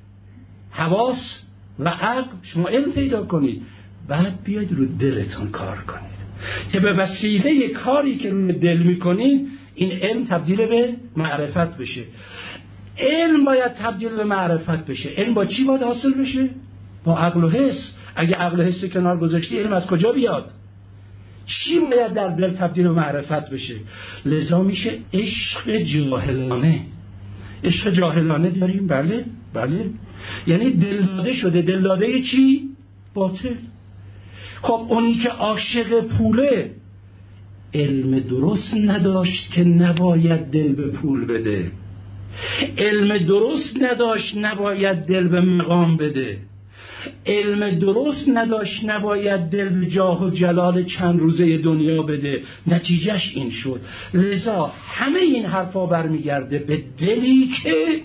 حواس و عقل شما علم پیدا کنید، بعد بیاید رو دلتون کار کنید که به وسیله کاری که روی دل میکنید این علم تبدیل به معرفت بشه. علم باید تبدیل به معرفت بشه. علم با چی باید حاصل بشه؟ با عقل و حس. اگه عقل و حس کنار گذاشتی علم از کجا بیاد؟ چی باید در دل تبدیل به معرفت بشه؟ لذا میشه عشق جاهلانه. عشق جاهلانه داریم؟ بله. یعنی دلداده شده. دلداده چی؟ باطل. خب اونی که عاشق پوله علم درست نداشت که نباید دل به پول بده، علم درست نداشت نباید دل به مقام بده، علم درست نداشت نباید دل به جاه و جلال چند روزه دنیا بده. نتیجهش این شد. لذا همه این حرفا برمیگرده به دلی که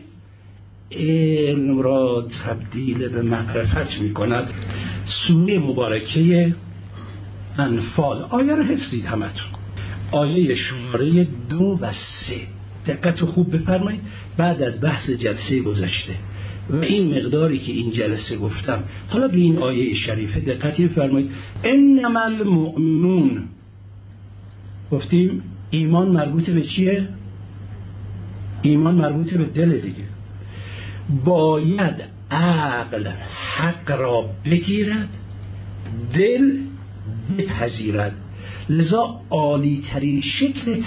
علم را تبدیل به معرفت میکند. سوره مبارکه انفال، آیه رو حفظید همتون، آیه شماره 2 و 3. دقت خوب بفرمایید. بعد از بحث جلسه گذشته و این مقداری که این جلسه گفتم، حالا به این آیه شریفه دقت بفرمایید. انما المؤمنون، گفتیم ایمان مربوط به چیه؟ ایمان مربوط به دل دیگه. باید عقل حق را بگیرد، دل بپذیرد. لذا عالی ترین شکل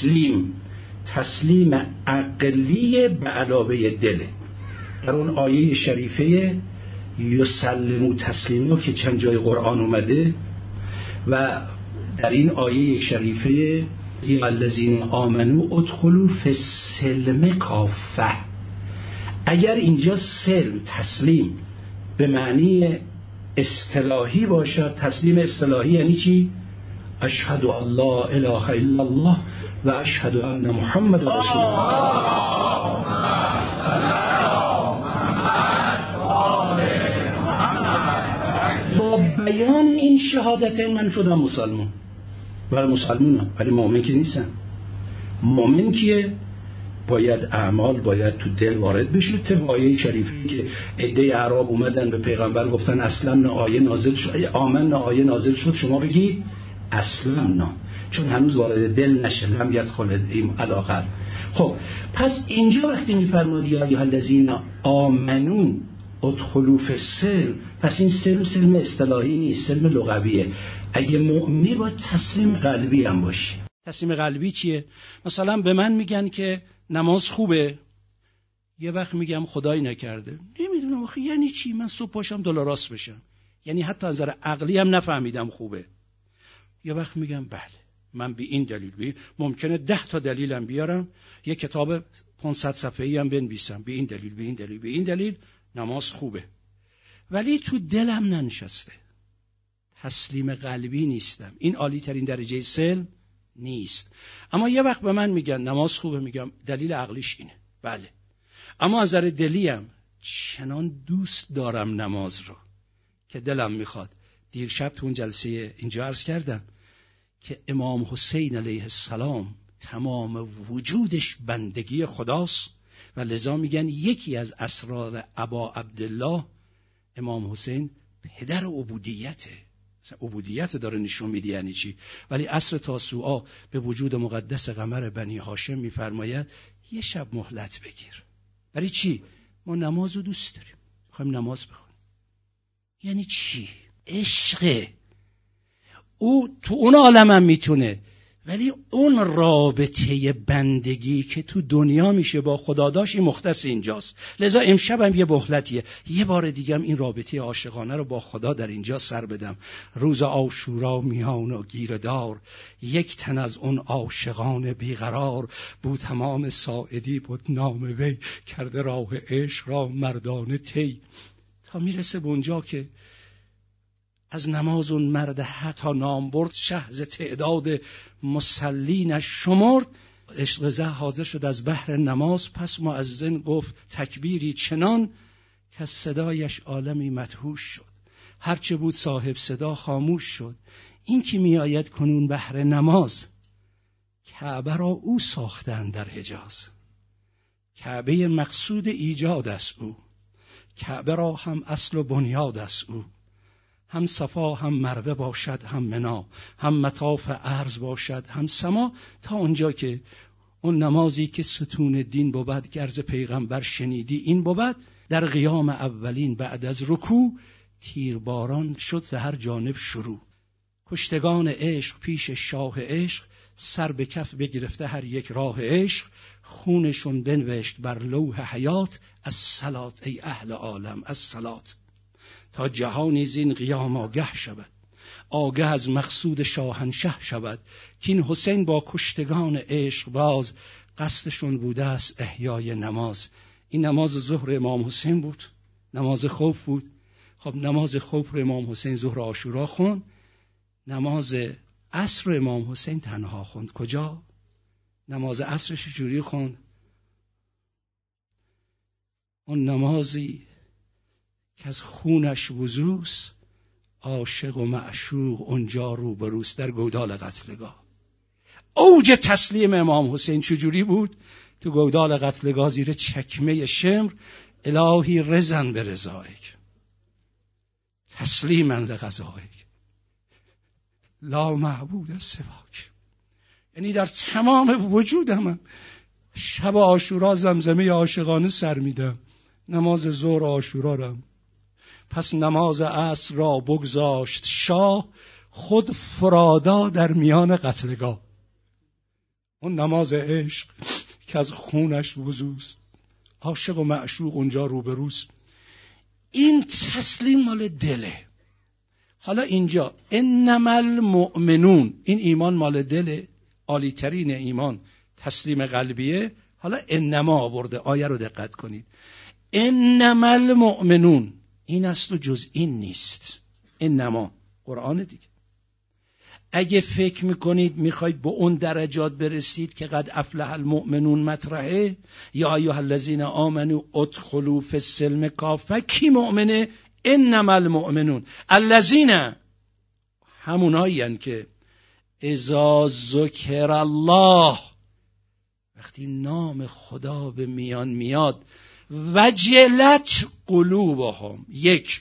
تسلیم عقلی به علاوه دله. در اون آیه شریفه یسلموا تسلیما که چند جای قرآن اومده و در این آیه شریفه الذین آمنوا ادخلوا فی السلم کافه، اگر اینجا سلم تسلیم به معنی اصطلاحی باشد، تسلیم اصطلاحی یعنی چی؟ اشهد ان لا اله الا الله و اشهد ان محمد رسول الله. با بیان این شهادتین من شدم مسلمان. برای مسلمانم، ولی مؤمن که نیستم. مؤمن کیه؟ باید اعمال باید تو دل وارد بشه. طبق آیه شریفی که عده اعراب اومدن به پیغمبر گفتن اسلمنا، آیه نازل شد، آمنا آیه نازل شد، شما بگی اسلمنا، چون هنوز وارد دل نشه، لم یدخل این علاقه. خب پس اینجا وقتی میفرماد یا ایها الذین آمنو ادخلوا فی السلم، پس این سلم اصطلاحی نیست، سلم لغویه. اگه مؤمنی باید تسلیم قلبی هم باشی. تسلیم قلبی چیه؟ مثلا به من میگن که نماز خوبه، یه وقت میگم خدای نکرده. نمیدونم آخه یعنی چی؟ من صبح پاشم دل راست بشم، یعنی حتی از نظر عقلی هم نفهمیدم خوبه. یه وقت میگم بله من به این دلیل، ممکنه 10 تا دلیلم بیارم، یه کتاب 500 صفحه‌ای هم بنویسم به این دلیل نماز خوبه، ولی تو دلم ننشسته، تسلیم قلبی نیستم. این عالی ترین درجه سلم نیست. اما یه وقت به من میگن نماز خوبه، میگم دلیل عقلیش اینه، بله، اما از نظر دلیم چنان دوست دارم نماز رو که دلم میخواد. دیر شب تو اون جلسه اینجا عرض کردم که امام حسین علیه السلام تمام وجودش بندگی خداست و لذا میگن یکی از اسرار ابا عبدالله امام حسین پدر عبودیته. عبودیت داره نشون میده یعنی چی. ولی عصر تاسوعا به وجود مقدس قمر بنی هاشم میفرماید یه شب مهلت بگیر. برای چی؟ ما نماز رو دوست داریم، میخوایم نماز بخونیم. یعنی چی؟ عشق. او تو اون عالم هم میتونه، ولی اون رابطه بندگی که تو دنیا میشه با خدا داشت، این مختص اینجاست. لذا امشبم یه مهلتیه، یه بار دیگه این رابطه عاشقانه رو با خدا در اینجا سر بدم. روز عاشورا میان و گیردار، یک تن از اون عاشقان بیقرار. بود تمام ساعدی بود نام وی، کرده راه عشق را مردانه طی. تا میرسه به اونجا که از نماز اون مرد حق تا نام برد، شهز تعداد مسلینش شمرد. عشق زه حاضر شد از بحر نماز، پس مؤذن گفت تکبیری چنان که از صدایش عالمی مدهوش شد. هرچه بود صاحب صدا خاموش شد. این که می آید کنون بحر نماز، کعبه را او ساختند در حجاز. کعبه مقصود ایجاد است او، کعبه را هم اصل و بنیاد است او. هم صفا هم مروه باشد هم منا، هم مطاف ارض باشد هم سما. تا اونجا که اون نمازی که ستون دین بود، گرز پیغمبر شنیدی این بود. در قیام اولین بعد از رکوع، تیرباران شد ز هر جانب شروع. کشتگان عشق پیش شاه عشق، سر به کف بگرفته هر یک راه عشق. خونشون بنوشت بر لوح حیات، از صلات ای اهل عالم از صلات. تا جهانی زین قیام آگه شود، آگه از مقصود شاهنشه شود. که این حسین با کشتگان عشق باز، قصدشون بوده است احیای نماز. این نماز ظهر امام حسین بود، نماز خوف بود. خب نماز خوف رو امام حسین ظهر عاشورا خوند، نماز عصر امام حسین تنها خوند. کجا؟ نماز عصرش جوری خوند، اون نمازی که از خونش وضوست، عاشق و معشوق اونجا روبروست، در گودال قتلگاه. اوج تسلیم امام حسین چجوری بود؟ تو گودال قتلگاه زیر چکمه شمر، الهی رضا به رضایک تسلیما لقضایک لا معبود سواک. یعنی در تمام وجودم شب عاشورا زمزمه عاشقانه سر میدم، نماز ظهر عاشورا رم. پس نماز عصر را بگذاشت شاه، خود فرادا در میان قتلگاه. اون نماز عشق که از خونش وضوست، عاشق و معشوق اونجا روبروست. این تسلیم مال دله. حالا اینجا انما المؤمنون، این ایمان مال دله، عالی ترین ایمان تسلیم قلبیه. حالا انما آورده، آیه رو دقت کنید. انما المؤمنون، این است و جز این نیست. انما قرآن دیگه. اگه فکر میکنید میخواید به اون درجات برسید که قد افلح المؤمنون مطرحه، یا ایها الذین آمنوا ادخلوا فی السلم کافه، کی مؤمنه؟ انما المؤمنون الذین، همونایی هستند که اذا ذکر الله، وقتی نام خدا به میان میاد، وجلت قلوبهم. یک،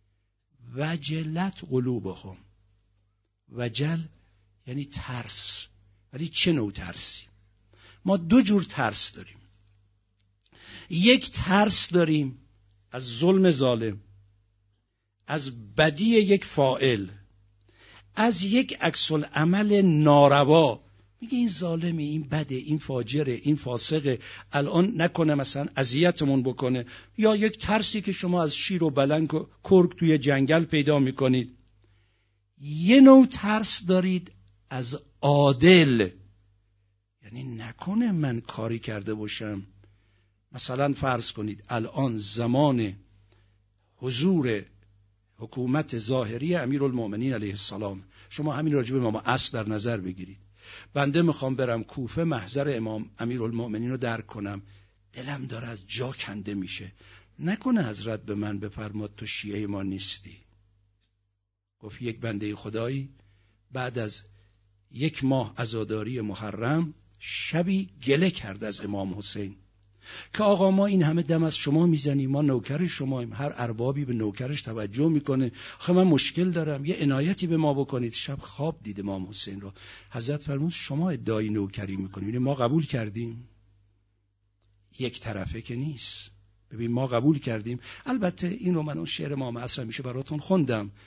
وجلت قلوبهم. وجل یعنی ترس. ولی چه نوع ترسی؟ ما دو جور ترس داریم. یک ترس داریم از ظلم ظالم، از بدی یک فاعل، از یک عکس العمل ناروا. میگه این ظالمه، این بده، این فاجره، این فاسقه، الان نکنه مثلا اذیتمون بکنه. یا یک ترسی که شما از شیر و بلنگ و کرک توی جنگل پیدا میکنید. یه نوع ترس دارید از عادل، یعنی نکنه من کاری کرده باشم. مثلا فرض کنید الان زمان حضور حکومت ظاهری امیرالمؤمنین علیه السلام، شما همین راجب امام عصر در نظر بگیرید. بنده میخوام برم کوفه، محضر امام امیرالمؤمنین رو درک کنم، دلم داره از جا کنده میشه. نکنه حضرت به من بفرماد تو شیعه ما نیستی. گفت یک بنده خدایی بعد از 1 ماه عزاداری محرم شبی گله کرد از امام حسین که آقا ما این همه دم از شما میزنیم، ما نوکر شماییم، هر اربابی به نوکرش توجه میکنه، خب من مشکل دارم، یه عنایتی به ما بکنید. شب خواب دید امام حسین رو. حضرت فرمود شما ادعای نوکری میکنید، ما قبول کردیم. یک طرفه که نیست. ببین ما قبول کردیم. البته این رو من اون شعر امام عصر میشه براتون خوندم.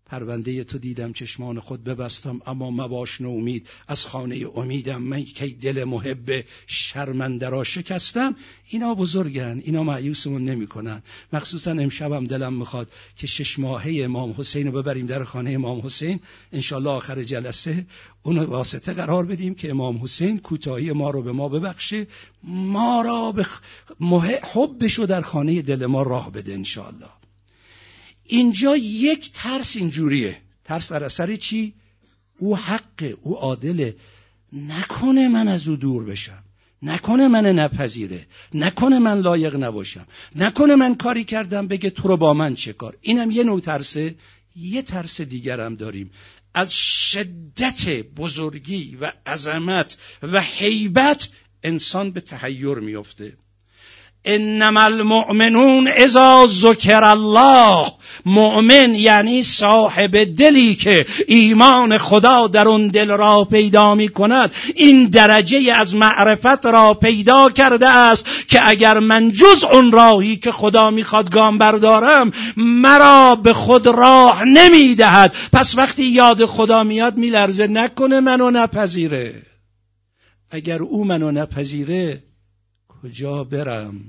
پرونده تو دیدم چشمان خود ببستم، اما مباش نومید از خانه امیدم، من کی دل محب شرمنده را شکستم. اینا بزرگن، اینا مایوسمون نمی کنن. مخصوصا امشبم دلم میخواد که 6 ماهه امام حسین رو ببریم در خانه امام حسین، انشالله آخر جلسه اونو واسطه قرار بدیم که امام حسین کوتاهی ما رو به ما ببخشه، ما را به حبشو در خانه دل ما راه بده انشالله. اینجا یک ترس اینجوریه، ترس در اثر چی؟ او حقه، او عادله، نکنه من از او دور بشم، نکنه من نپذیره، نکنه من لایق نباشم، نکنه من کاری کردم بگه تو رو با من چه کار. اینم یه نوع ترسه. یه ترس دیگر هم داریم، از شدت بزرگی و عظمت و هیبت انسان به تحیر میفته. انما المؤمنون اذا ذکر الله، مؤمن یعنی صاحب دلی که ایمان خدا در اون دل را پیدا می کند، این درجه از معرفت را پیدا کرده است که اگر من جز اون راهی که خدا میخواد گام بردارم، مرا به خود راه نمی دهد. پس وقتی یاد خدا میاد میلرزه، نکنه منو نپذیره. اگر او منو نپذیره کجا برم؟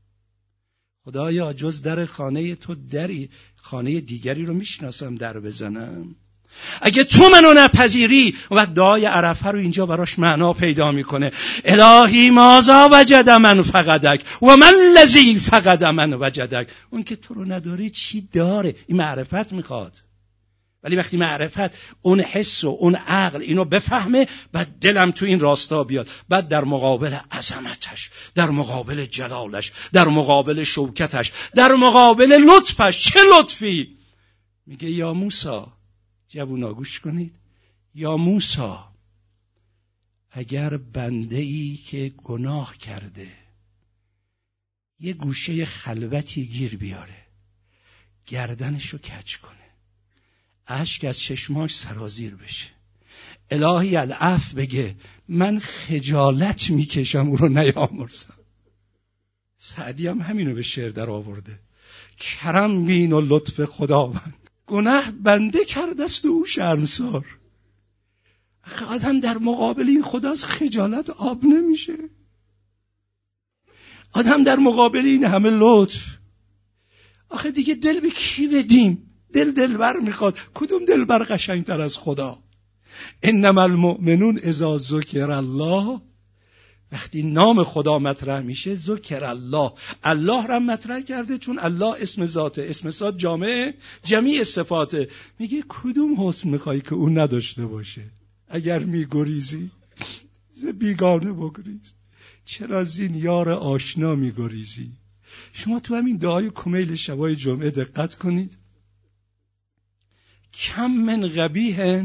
خدایا جز در خانه تو دری خانه دیگری رو میشناسم در بزنم؟ اگه تو منو نپذیری، و دعای عرفه رو اینجا براش معنا پیدا میکنه. الهی مازا وجد من فقدک و من الذی فقد من وجدک. اون که تو رو نداره چی داره؟ این معرفت میخواد. ولی وقتی معرفت اون حس و اون عقل اینو بفهمه، بعد دلم تو این راستا بیاد، بعد در مقابل عظمتش، در مقابل جلالش، در مقابل شوکتش، در مقابل لطفش، چه لطفی، میگه یا موسی، جوونا گوش کنید، یا موسی اگر بنده ای که گناه کرده یه گوشه خلوتی گیر بیاره، گردنشو کج کنه، اشک از چشماش سرازیر بشه، الهی العفو بگه، من خجالت میکشم او رو نیامرزم. سعدی هم همینو به شعر در آورده. کرم بین و لطف خداوند، گناه بنده کردست و او شرمسار. آدم در مقابل این خدا از خجالت آب نمیشه. آدم در مقابل این همه لطف، آخه دیگه دل به کی بدیم؟ دلبر میخواد. کدوم دلبر قشنگتر از خدا؟ انما المؤمنون اذا ذکر الله، وقتی نام خدا مطرح میشه، ذکر الله، الله را مطرح کرده، چون الله اسم ذاته، اسم ذات جامعه جمیع صفاته. میگه کدوم حسن میخوای که اون نداشته باشه؟ اگر میگریزی ز بیگانه بگریز، چرا از این یار آشنا میگریزی؟ شما تو همین دعای کمیل شبای جمعه دقت کنید. کم من قبیح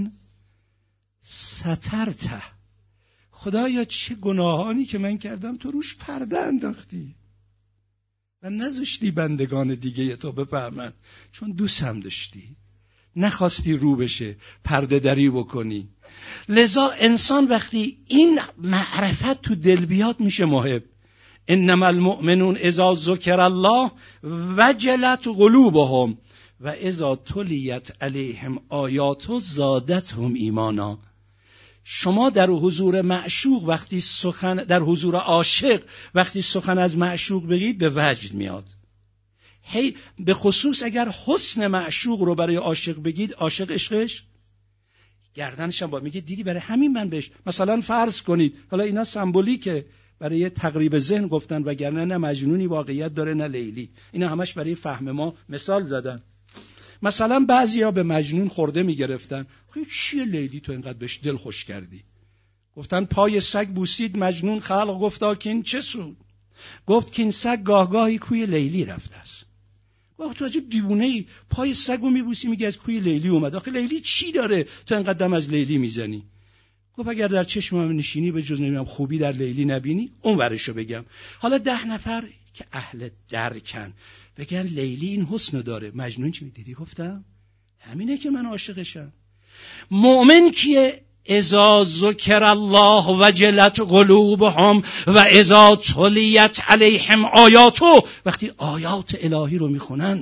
سترته، خدایا چه گناهانی که من کردم تو روش پرده انداختی و نذاشتی بندگان دیگه تو بفهمن، چون دوستم داشتی، نخواستی رو بشه، پرده دری بکنی. لذا انسان وقتی این معرفت تو دل بیاد میشه محب. انما المؤمنون اذا ذکر الله وجلت قلوبهم و اذا تلیت علیهم آیاته زادتهم ایمانا. شما در حضور معشوق وقتی سخن، در حضور عاشق وقتی سخن از معشوق بگید به وجد میاد. به خصوص اگر حسن معشوق رو برای عاشق بگید، عاشق عشقش گردنش هم با میگه دیدی برای همین من بهش، مثلا فرض کنید، حالا اینا سمبولیکه برای تقریب ذهن گفتن، وگرنه نه مجنونی واقعیت داره نه لیلی، اینا همش برای فهم ما مثال زدن. مثلا بعضیا به مجنون خورده میگرفتن، چیه لیلی تو اینقدر بهش دل خوش کردی؟ گفتن پای سگ بوسید مجنون، خلق گفتا که این چه سود؟ گفت که این سگ گاهگاهی کوی لیلی رفته است. گفت تو عجب دیوونه‌ای، پای سگو میبوسی میگه از کوی لیلی اومد، آخه لیلی چی داره تو اینقدر دم از لیلی میزنی؟ گفت اگر در چشمم نشینی به جز نمیدونم خوبی در لیلی نبینی، اون ورشو بگم. حالا 10 نفر که اهل درکن بگن لیلی این حسنو داره، مجنون چی میدیدی؟ گفتم همینه که من عاشقشم. مؤمن کیه؟ اذا ذکر الله وجلت قلوبهم و اذا تلیت علیهم آیاته، وقتی آیات الهی رو میخونن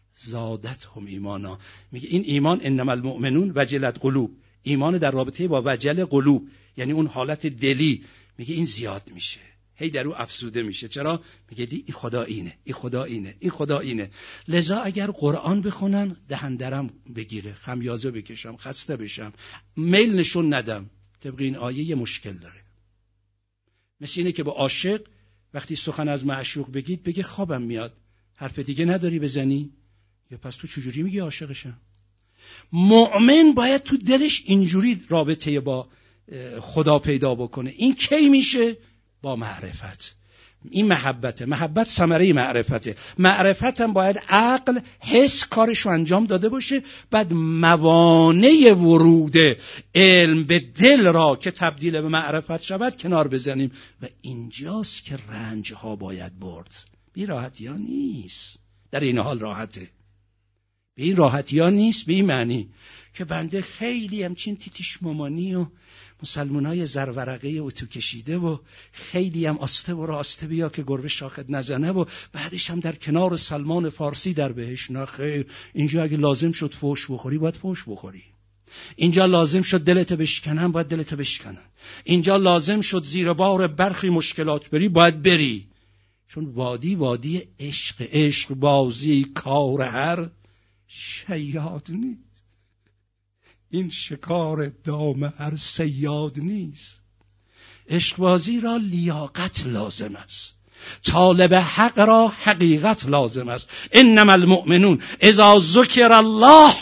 زادتهم ایمانا. میگه این ایمان انما المؤمنون وجلت قلوب، ایمان در رابطه با وجل قلوب یعنی اون حالت دلی، میگه این زیاد میشه، هی در او افزوده میشه. چرا؟ میگه این خدا اینه، این خدا اینه، این خدا اینه. لذا اگر قرآن بخونن دهندرم بگیره، خمیازه بکشم، خسته بشم، میل نشون ندم، طبق این آیه یه مشکل داره. مثل اینه که با عاشق وقتی سخن از معشوق بگید بگه خوابم میاد، حرف دیگه نداری بزنی؟ یا پس تو چجوری میگی عاشقشم؟ مؤمن باید تو دلش اینجوری رابطه با خدا پیدا بکنه. این کی میشه؟ با معرفت. این محبته. محبت ثمره معرفته. معرفت هم باید عقل، حس کارشو انجام داده باشه. بعد موانع ورود علم به دل را که تبدیل به معرفت شود کنار بزنیم و اینجاست که رنج ها باید برد. بی راحتی ها نیست. در این حال راحته. به این راحتی ها نیست به این معنی که بنده خیلی همچین تیتیش مامانی و مسلمانای زرورقه اتو کشیده و خیلی هم آسته و راسته بیا که گربه شاخت نزنه و بعدش هم در کنار سلمان فارسی در بهش. نه خیر، اینجا اگه لازم شد فوش بخوری باید فوش بخوری، اینجا لازم شد دلت بشکنن باید دلت بشکنن، اینجا لازم شد زیر بار برخی مشکلات بری باید بری. چون وادی عشق بازی کار هر شیاد نیست، این شکار دام هر صیاد نیست. عشق بازی را لیاقت لازم است، طالب حق را حقیقت لازم است. انما المؤمنون اذا ذکر الله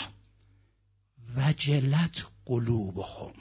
وجلت قلوبهم.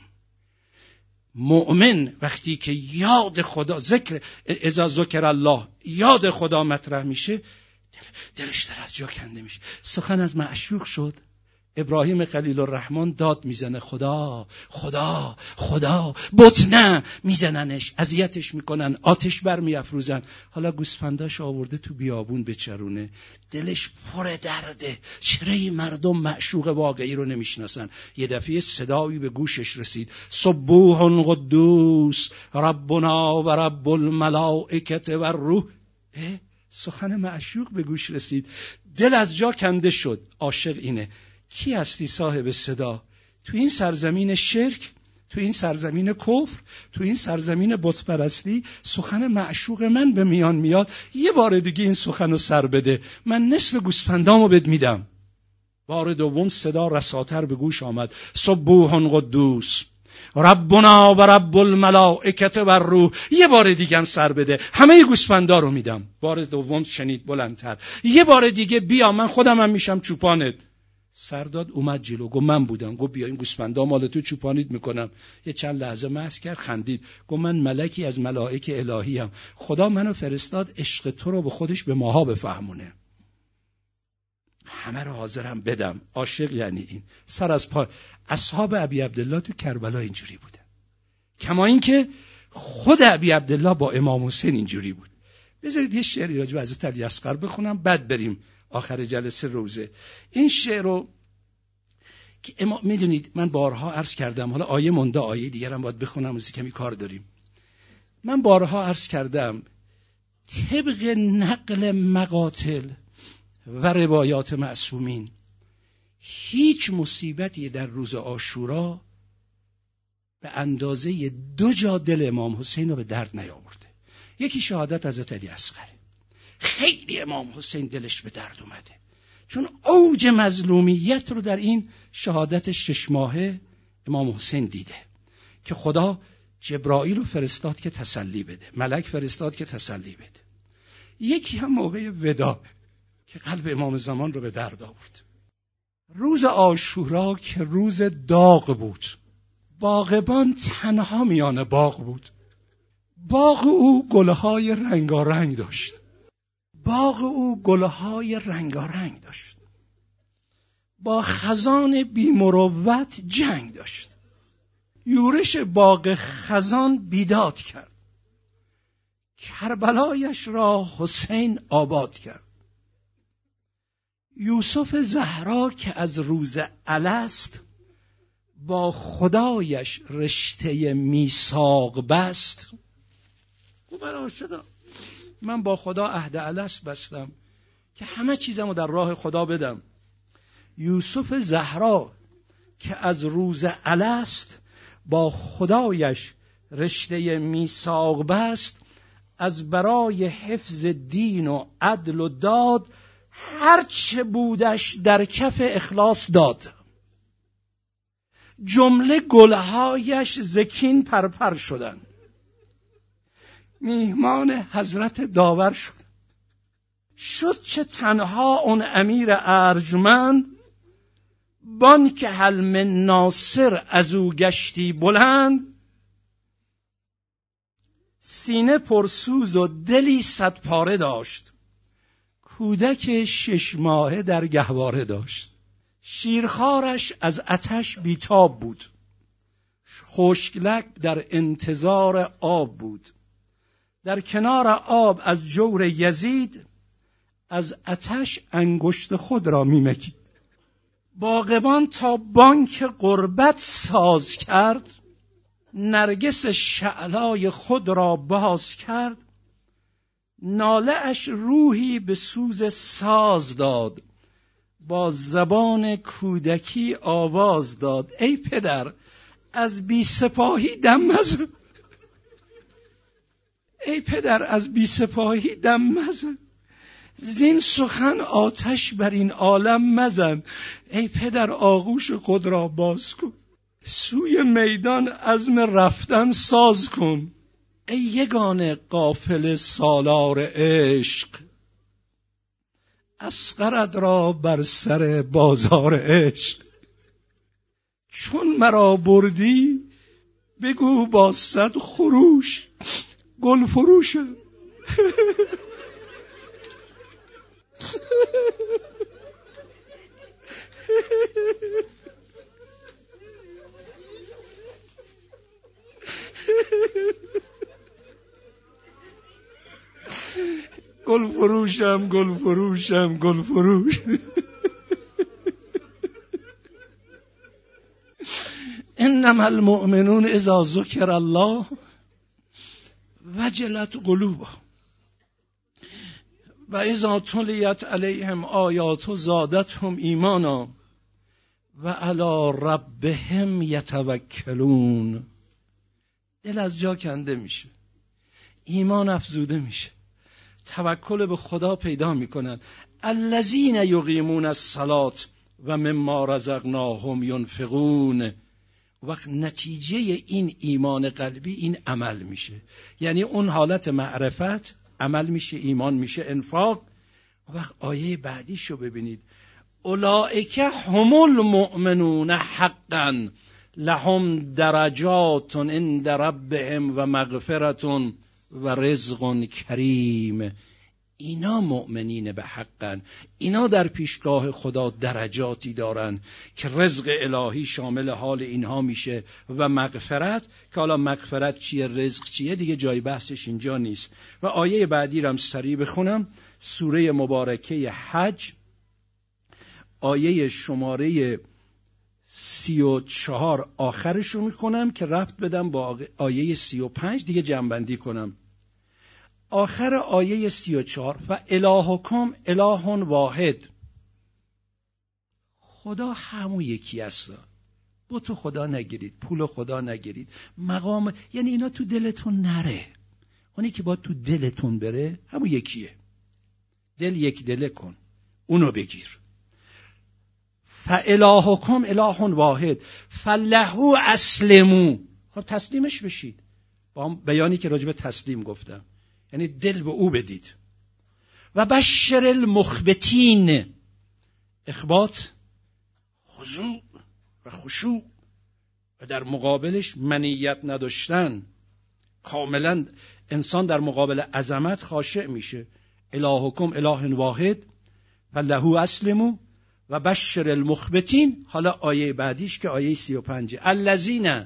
مؤمن وقتی که یاد خدا، ذکر اذا ذکر الله، یاد خدا مطرح میشه، دلش در از جا کنده میشه. سخن از معشوق شد، ابراهیم خلیل الرحمن داد میزنه خدا خدا خدا، بت نه، میزننش، اذیتش میکنن، آتش برمیافروزن. حالا گوسفنداش آورده تو بیابون بچرونه، دلش پر درده. چرا این مردم معشوق واقعی رو نمیشناسن؟ یه دفعه صدایی به گوشش رسید، سبوح قدوس ربنا و رب الملائکه و الروح. سخن معشوق به گوش رسید، دل از جا کنده شد. عاشق اینه. کی هستی صاحب صدا؟ تو این سرزمین شرک، تو این سرزمین کفر، تو این سرزمین بت پرستی سخن معشوق من به میان میاد. یه بار دیگه این سخن رو سر بده، من نصف گوسفندامو بهت میدم. بار دوم صدا رساتر به گوش آمد، سبوح قدوس ربنا و رب الملائکه و الروح. یه بار دیگه هم سر بده، همه گوسفندا رو میدم. بار دوم شنید بلندتر، یه بار دیگه بیا، من خودم هم میشم چوپانت. سرداد اومد جلو، گفت من بودم. گفت بیا این گوسفندا مال تو، چوپانیت میکنم. یه چند لحظه مست کرد، خندید، گفت من ملکی از ملائک الهی ام، خدا منو فرستاد عشق تو رو به خودش به ماها بفهمونه، همه رو حاضرم بدم. عاشق یعنی این. سر از پا. اصحاب ابی عبدالله تو کربلا اینجوری بودن، کما این که خود ابی عبدالله با امام حسین اینجوری بود. بذارید یه شعری راجع به حضرت علی اصغر بخونم، بعد بریم آخر جلسه روزه. این شعر رو که میدونید من بارها عرض کردم، حالا آیه مونده، آیه دیگر هم باید بخونم، روزی کمی کار داریم. من بارها عرض کردم طبق نقل مقاتل و روایات معصومین هیچ مصیبتی در روز عاشورا به اندازه 2 جا دل امام حسین رو به درد نیاورده. یکی شهادت حضرت علی اصغر، خیلی امام حسین دلش به درد اومده، چون اوج مظلومیت رو در این شهادت 6 ماهه امام حسین دیده که خدا جبرائیل رو فرستاد که تسلی بده، ملک فرستاد که تسلی بده. یکی هم موقع وداع که قلب امام زمان رو به درد آورد. روز عاشورا که روز داغ بود، باغبان تنها میان باغ بود. باغ او گلهای رنگارنگ داشت، باغ او گلهای رنگارنگ داشت، با خزان بی‌مروت جنگ داشت. یورش باغ خزان بیداد کرد، کربلایش را حسین آباد کرد. یوسف زهرا که از روز الست با خدایش رشته میثاق بست. من با خدا عهد الست بستم که همه چیزمو در راه خدا بدم. یوسف زهرا که از روز الست با خدایش رشته میثاق بست، از برای حفظ دین و عدل و داد هرچه بودش در کف اخلاص داد. جمله گلهایش زکین پرپر شدن، میهمان حضرت داور شد چه تنها اون امیر ارجمند، بان که هل من ناصر از او گشتی بلند. سینه پرسوز و دلی 100 پاره داشت، کودک 6 ماهه در گهواره داشت. شیرخوارش از آتش بیتاب بود، خشک لب در انتظار آب بود. در کنار آب از جور یزید، از آتش انگشت خود را میمکید. باغبان تا بانک قربت ساز کرد، نرگس شعلای خود را باز کرد. ناله اش روحی به سوز ساز داد، با زبان کودکی آواز داد. ای پدر از بی سپاهی دم مزن، ای پدر از بی سپاهی دم مزن، زین سخن آتش بر این عالم مزن. ای پدر آغوش خود را باز کن، سوی میدان عزم رفتن ساز کن. ای یگانه قافل سالار عشق، اصغرت را بر سر بازار عشق. چون مرا بردی بگو با 100 خروش، گل فروشم. گل فروشم گل فروشم گل فروش. انما المؤمنون اذا ذکر الله وجلت قلوبهم و اذا تلیت علیهم آیات زادتهم ایمانا و علی ربهم یتوکلون. دل از جا کنده میشه، ایمان افزوده میشه، توکل به خدا پیدا میکنن. الذین یقیمون الصلاة و مما رزقناهم ینفقون. وقت نتیجه این ایمان قلبی این عمل میشه، یعنی اون حالت معرفت عمل میشه، ایمان میشه، انفاق. وقت آیه بعدیشو ببینید، اولئک هم المؤمنون حقا لهم درجات عند ربهم و مغفرت و رزق کریم. اینا مؤمنین به حقن، اینا در پیشگاه خدا درجاتی دارن که رزق الهی شامل حال اینها میشه و مغفرت، که حالا مغفرت چیه رزق چیه دیگه جای بحثش اینجا نیست. و آیه بعدی رو هم سریع بخونم، سوره مبارکه حج آیه شماره 34 آخرش رو میخونم که ربط بدم با آیه 35 دیگه جمع‌بندی کنم. آخر آیه 34 و الهکم اله واحد، خدا همون یکی است. بت خدا نگیرید، پول خدا نگیرید، مقام، یعنی اینا تو دلتون نره. اونی که باید تو دلتون بره همون یکیه. دل یک دله کن، اونو بگیر. فالهکم اله واحد فله اسلموا. خب تسلیمش بشید، با بیانی که راجع به تسلیم گفتم، یعنی دل به او بدید. و بشر المخبتین، اخبات خضوع و خشوع و در مقابلش منیت نداشتن. کاملا انسان در مقابل عظمت خاشع میشه. الهکم اله واحد فله اسلموا و بشر المخبتین. حالا آیه بعدیش که آیه 35 الذین،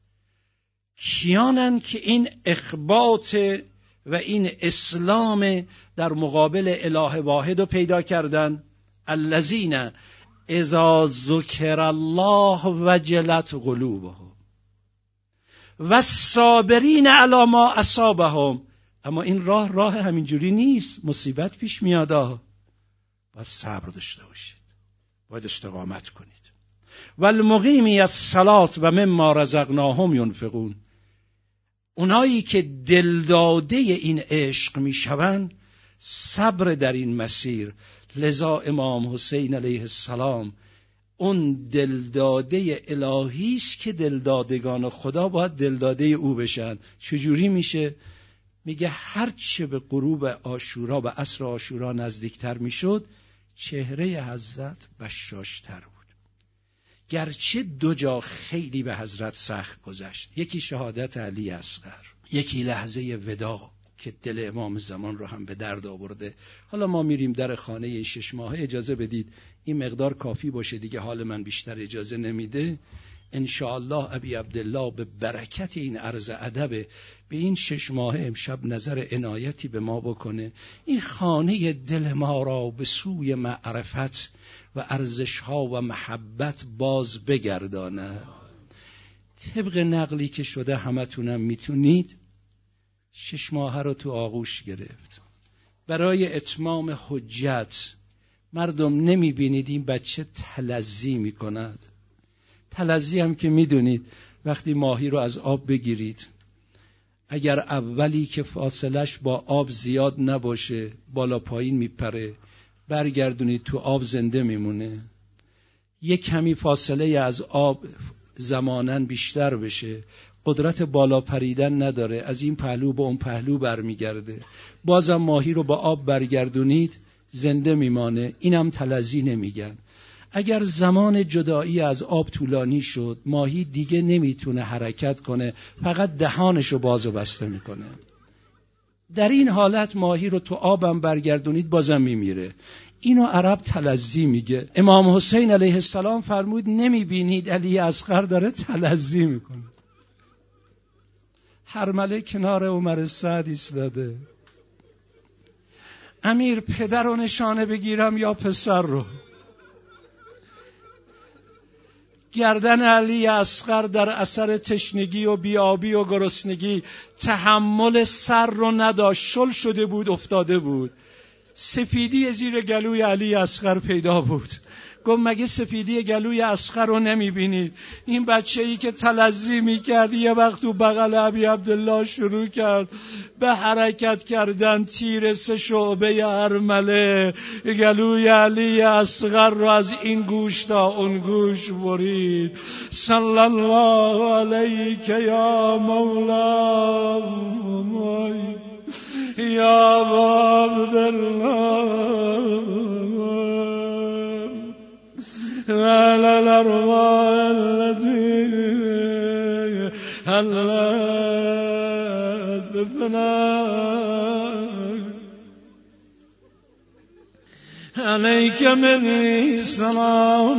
کیانن که این اخبات و این اسلام در مقابل اله واحد رو پیدا کردن. الذین اذا ذکر الله وجلت قلوبهم و الصابرین علی ما اصابهم. اما این راه همینجوری نیست، مصیبت پیش میاد. باید صبر داشته باشید، باید استقامت کنید. والمقیمی الصلاة و مما رزقناهم ینفقون. اونایی که دلداده این عشق میشوند صبر در این مسیر. لذا امام حسین علیه السلام اون دلداده الهی است که دلدادگان خدا باید دلداده او بشن. چجوری میشه؟ میگه هرچه به غروب عاشورا و عصر عاشورا نزدیکتر میشد چهره حضرت بشاشتر بود. گرچه دو جا خیلی به حضرت سخت گذشت، یکی شهادت علی اصغر، یکی لحظه وداع که دل امام زمان رو هم به درد آورده. حالا ما میریم در خانه این 6 ماهه، اجازه بدید این مقدار کافی باشه دیگه، حال من بیشتر اجازه نمیده. انشاءالله ابی عبدالله به برکت این عرض ادب به این 6 ماهه امشب نظر عنایتی به ما بکنه، این خانه دل ما را به سوی معرفت و ارزشها و محبت باز بگردانه. طبق نقلی که شده همتونم میتونید 6 ماهه رو تو آغوش گرفت برای اتمام حجت. مردم نمیبینید این بچه تلذی میکند. تلذی هم که میدونید وقتی ماهی رو از آب بگیرید، اگر اولی که فاصلش با آب زیاد نباشه بالا پایین میپره، برگردونید تو آب زنده میمونه. یک کمی فاصله از آب زماناً بیشتر بشه، قدرت بالا پریدن نداره، از این پهلو به اون پهلو برمیگرده. بازم ماهی رو با آب برگردونید زنده میمانه. اینم تلذی نمیگن. اگر زمان جدایی از آب طولانی شد ماهی دیگه نمیتونه حرکت کنه، فقط دهانشو باز و بسته میکنه. در این حالت ماهی رو تو آبم برگردونید بازم میمیره. اینو عرب تلذی میگه. امام حسین علیه السلام فرمود نمیبینید علی اصغر داره تلذی میکنه. هرمله کنار عمر سعد ایستاده. امیر پدر رو نشانه بگیرم یا پسر رو؟ گردن علی اصغر در اثر تشنگی و بیابی و گرسنگی تحمل سر رو نداشت، شل شده بود، افتاده بود. سفیدی زیر گلوی علی اصغر پیدا بود. گفت مگه سفیدی گلوی اصغر رو نمیبینید؟ این بچه‌ای که تلذی میکرد یه وقت تو بغل ابی عبدالله شروع کرد به حرکت کردن، تیر 3 شعبه هرمله گلوی علی اصغر رو از این گوش تا اون گوش برید. صلی الله علیک یا مولا یا عبدالله وعلى الأرواح التي هلت بفناك عليك مني سلام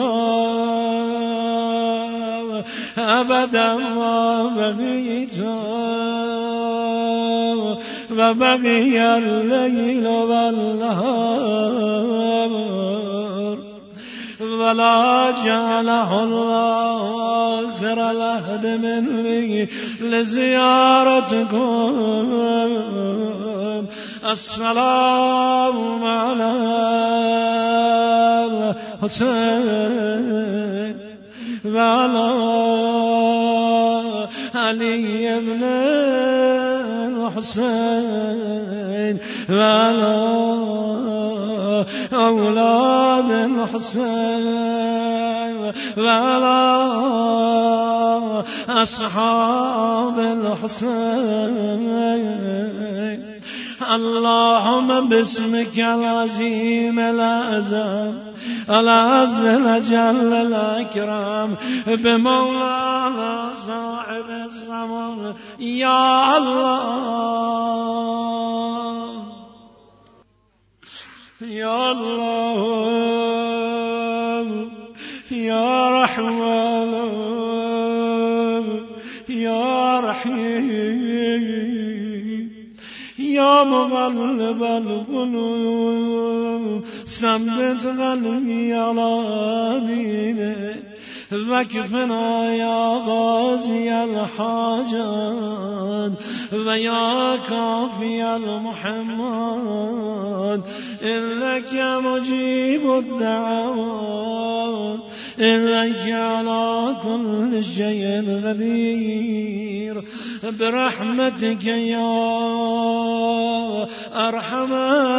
الله أبدا ما بقيت وبقي الليل والنهار ولا جعله الله آخر العهد مني لزيارتكم. السلام على الحسين وعلى علي بن الحسين وعلى أولاد الحسين وعلى أصحاب الحسين. اللهم باسمك العظيم الأعظم العز الأجل الأكرم بمولانا صاحب الزمان يا الله يا الله يا رحمن يا رحيم يا مقلب القلوب ثبت قلبي على دينك وکفنا یا قاضی الحاجات و یا کافی المحمد انک مجیب الدعوات انک علی كل شیء قدیر برحمتک یا ارحم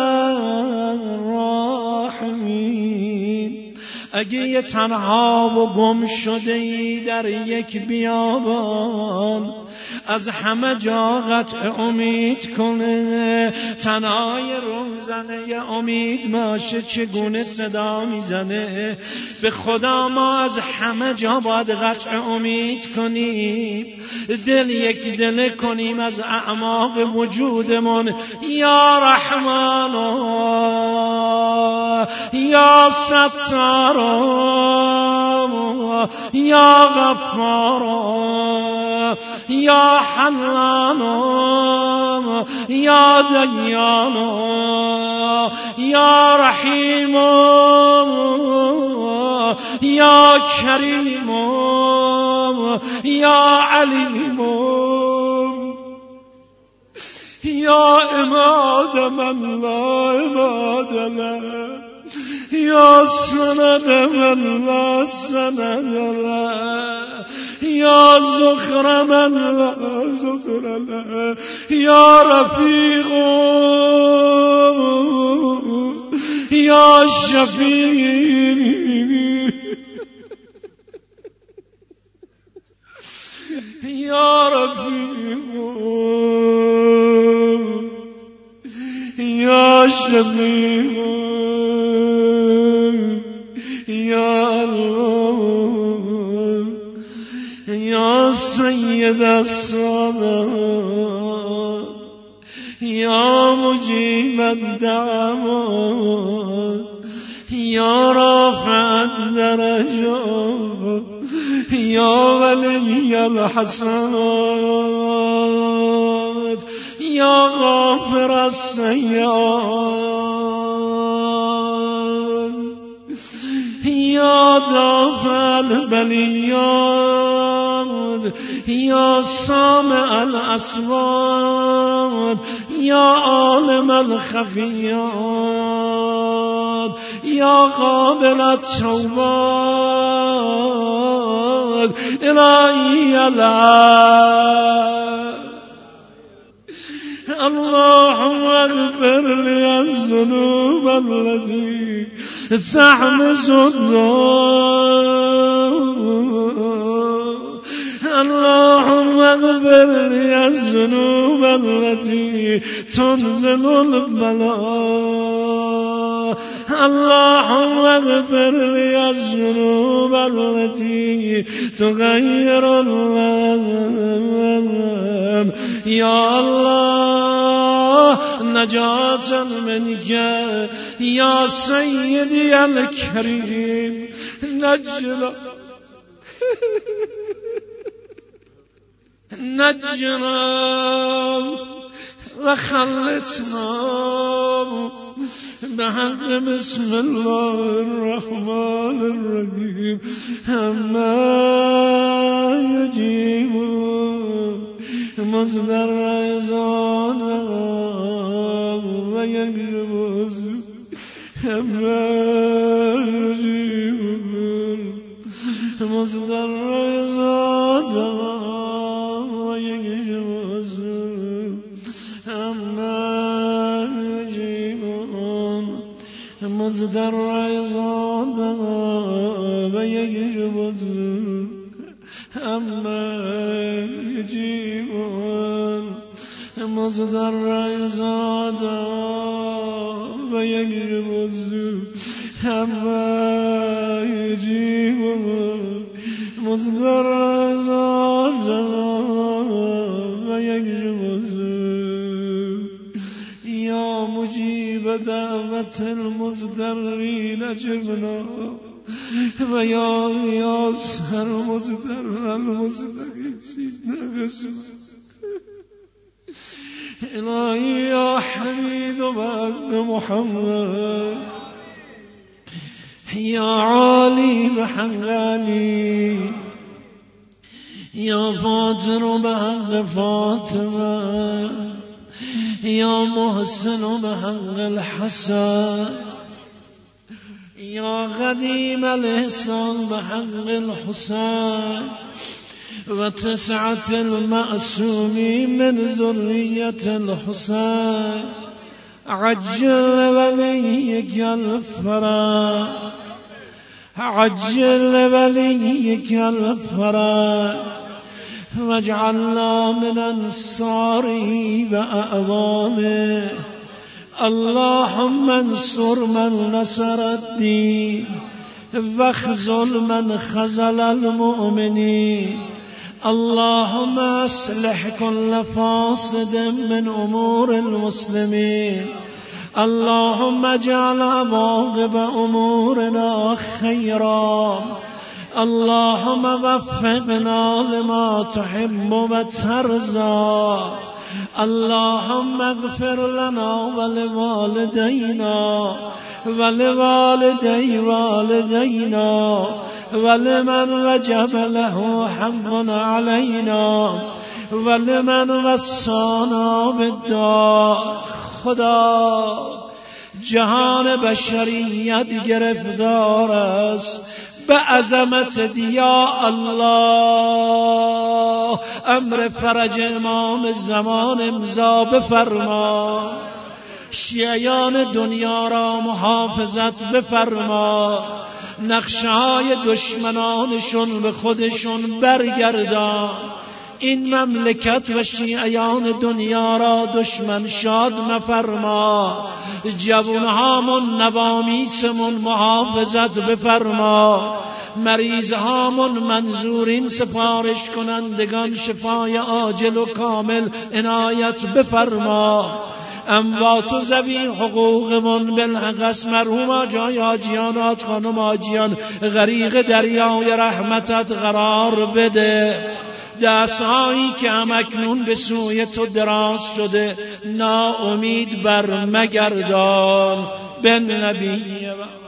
الراحمین. اگه یه تنها و گم شده ای در یک بیابان از همه جا قطع امید کنه، تنهای روزنه امید باشه چگونه صدا میزنه؟ به خدا ما از همه جا باید قطع امید کنیم، دل یک دل کنیم از اعماق وجودمون. یا رحمان یا ستار یا غفار یا حنان یا دیان یا رحیم یا کریم یا علیم یا عماد من لا عماد له یا سند من لا سند له یا زخر من لا زخر له یا رفیق یا شفیع یا رفیق یا شفیع یا الله یا سید السادات یا مجیب الدعوات یا رافع الدرجات یا ولی الحسنات یا غافر السیئات یا دافع البلیات یا سامع الاصوات یا عالم الخفیات یا قابل التوبات الهی الله. اللهم اغفر لي الذنوب التي تحمس الدار. اللهم اغفر لي الذنوب التي تنزل البلاء. اللهم اغفر لي الذنوب التي تغير الألم. يا الله نجاة منك يا سيدي الكريم نجنا وخلصنا بحق بسم الله الرحمن الرحيم. أما يجيب مصدر إذانا ويكشف السوء. أما يجيب مصدر إذانا ويكشف السوء. أما يجيب مصدر إذانا ويكشف السوء. أما يجيب مصدر إذانا ويكشف السوء. أما يجيب مصدر إذانا ويكشف السوء. يا مجيب دعوة المضطرين أجبنا ويا غياث المضطر المستغيثين أغثنا. إلهي يا حميد وابن محمد یا عالی به حق علی، یا فاطر به حق فاطمه، یا محسن به حق الحسن، یا قدیم الإحسان به حق الحسین و تسعة المعصومین من ذریة الحسین. عجل وليك الفرج، عجل وليك الفرج، واجعلنا من أنصاره وأعوانه. اللهم انصر من نصر الدين واخذل من خذل المؤمنين. اللهم اصلح كل فاسد من امور المسلمين. اللهم اجعل عواقب امورنا خيرا. اللهم وفقنا لما تحب وترضى. اللهم اغفر لنا ولوالدينا ولوالدي والدينا ولمن وجب له حق علينا ولمن وصانا بالدعاء. خدا جهان بشریت گرفتار است به عظمت یا الله. امر فرج امام زمان امضا بفرما. شیعیان دنیا را محافظت بفرما. نقشه‌های دشمنانشون به خودشون برگردان. این مملکت و شیعیان دنیا را دشمن شاد مفرما. جوانهامون نوامیسمون محافظت بفرما. مریضهامون منظورین سفارش کنندگان شفای عاجل و کامل عنایت بفرما. اموات و ذوی حقوقمون بالحق است. مرحوم آجای آجیانات خانم آجیان غریق دریای رحمتت قرار بده. دستهایی که همکنون به سوی تو دراز شده ناامید بر مگردان. به نبی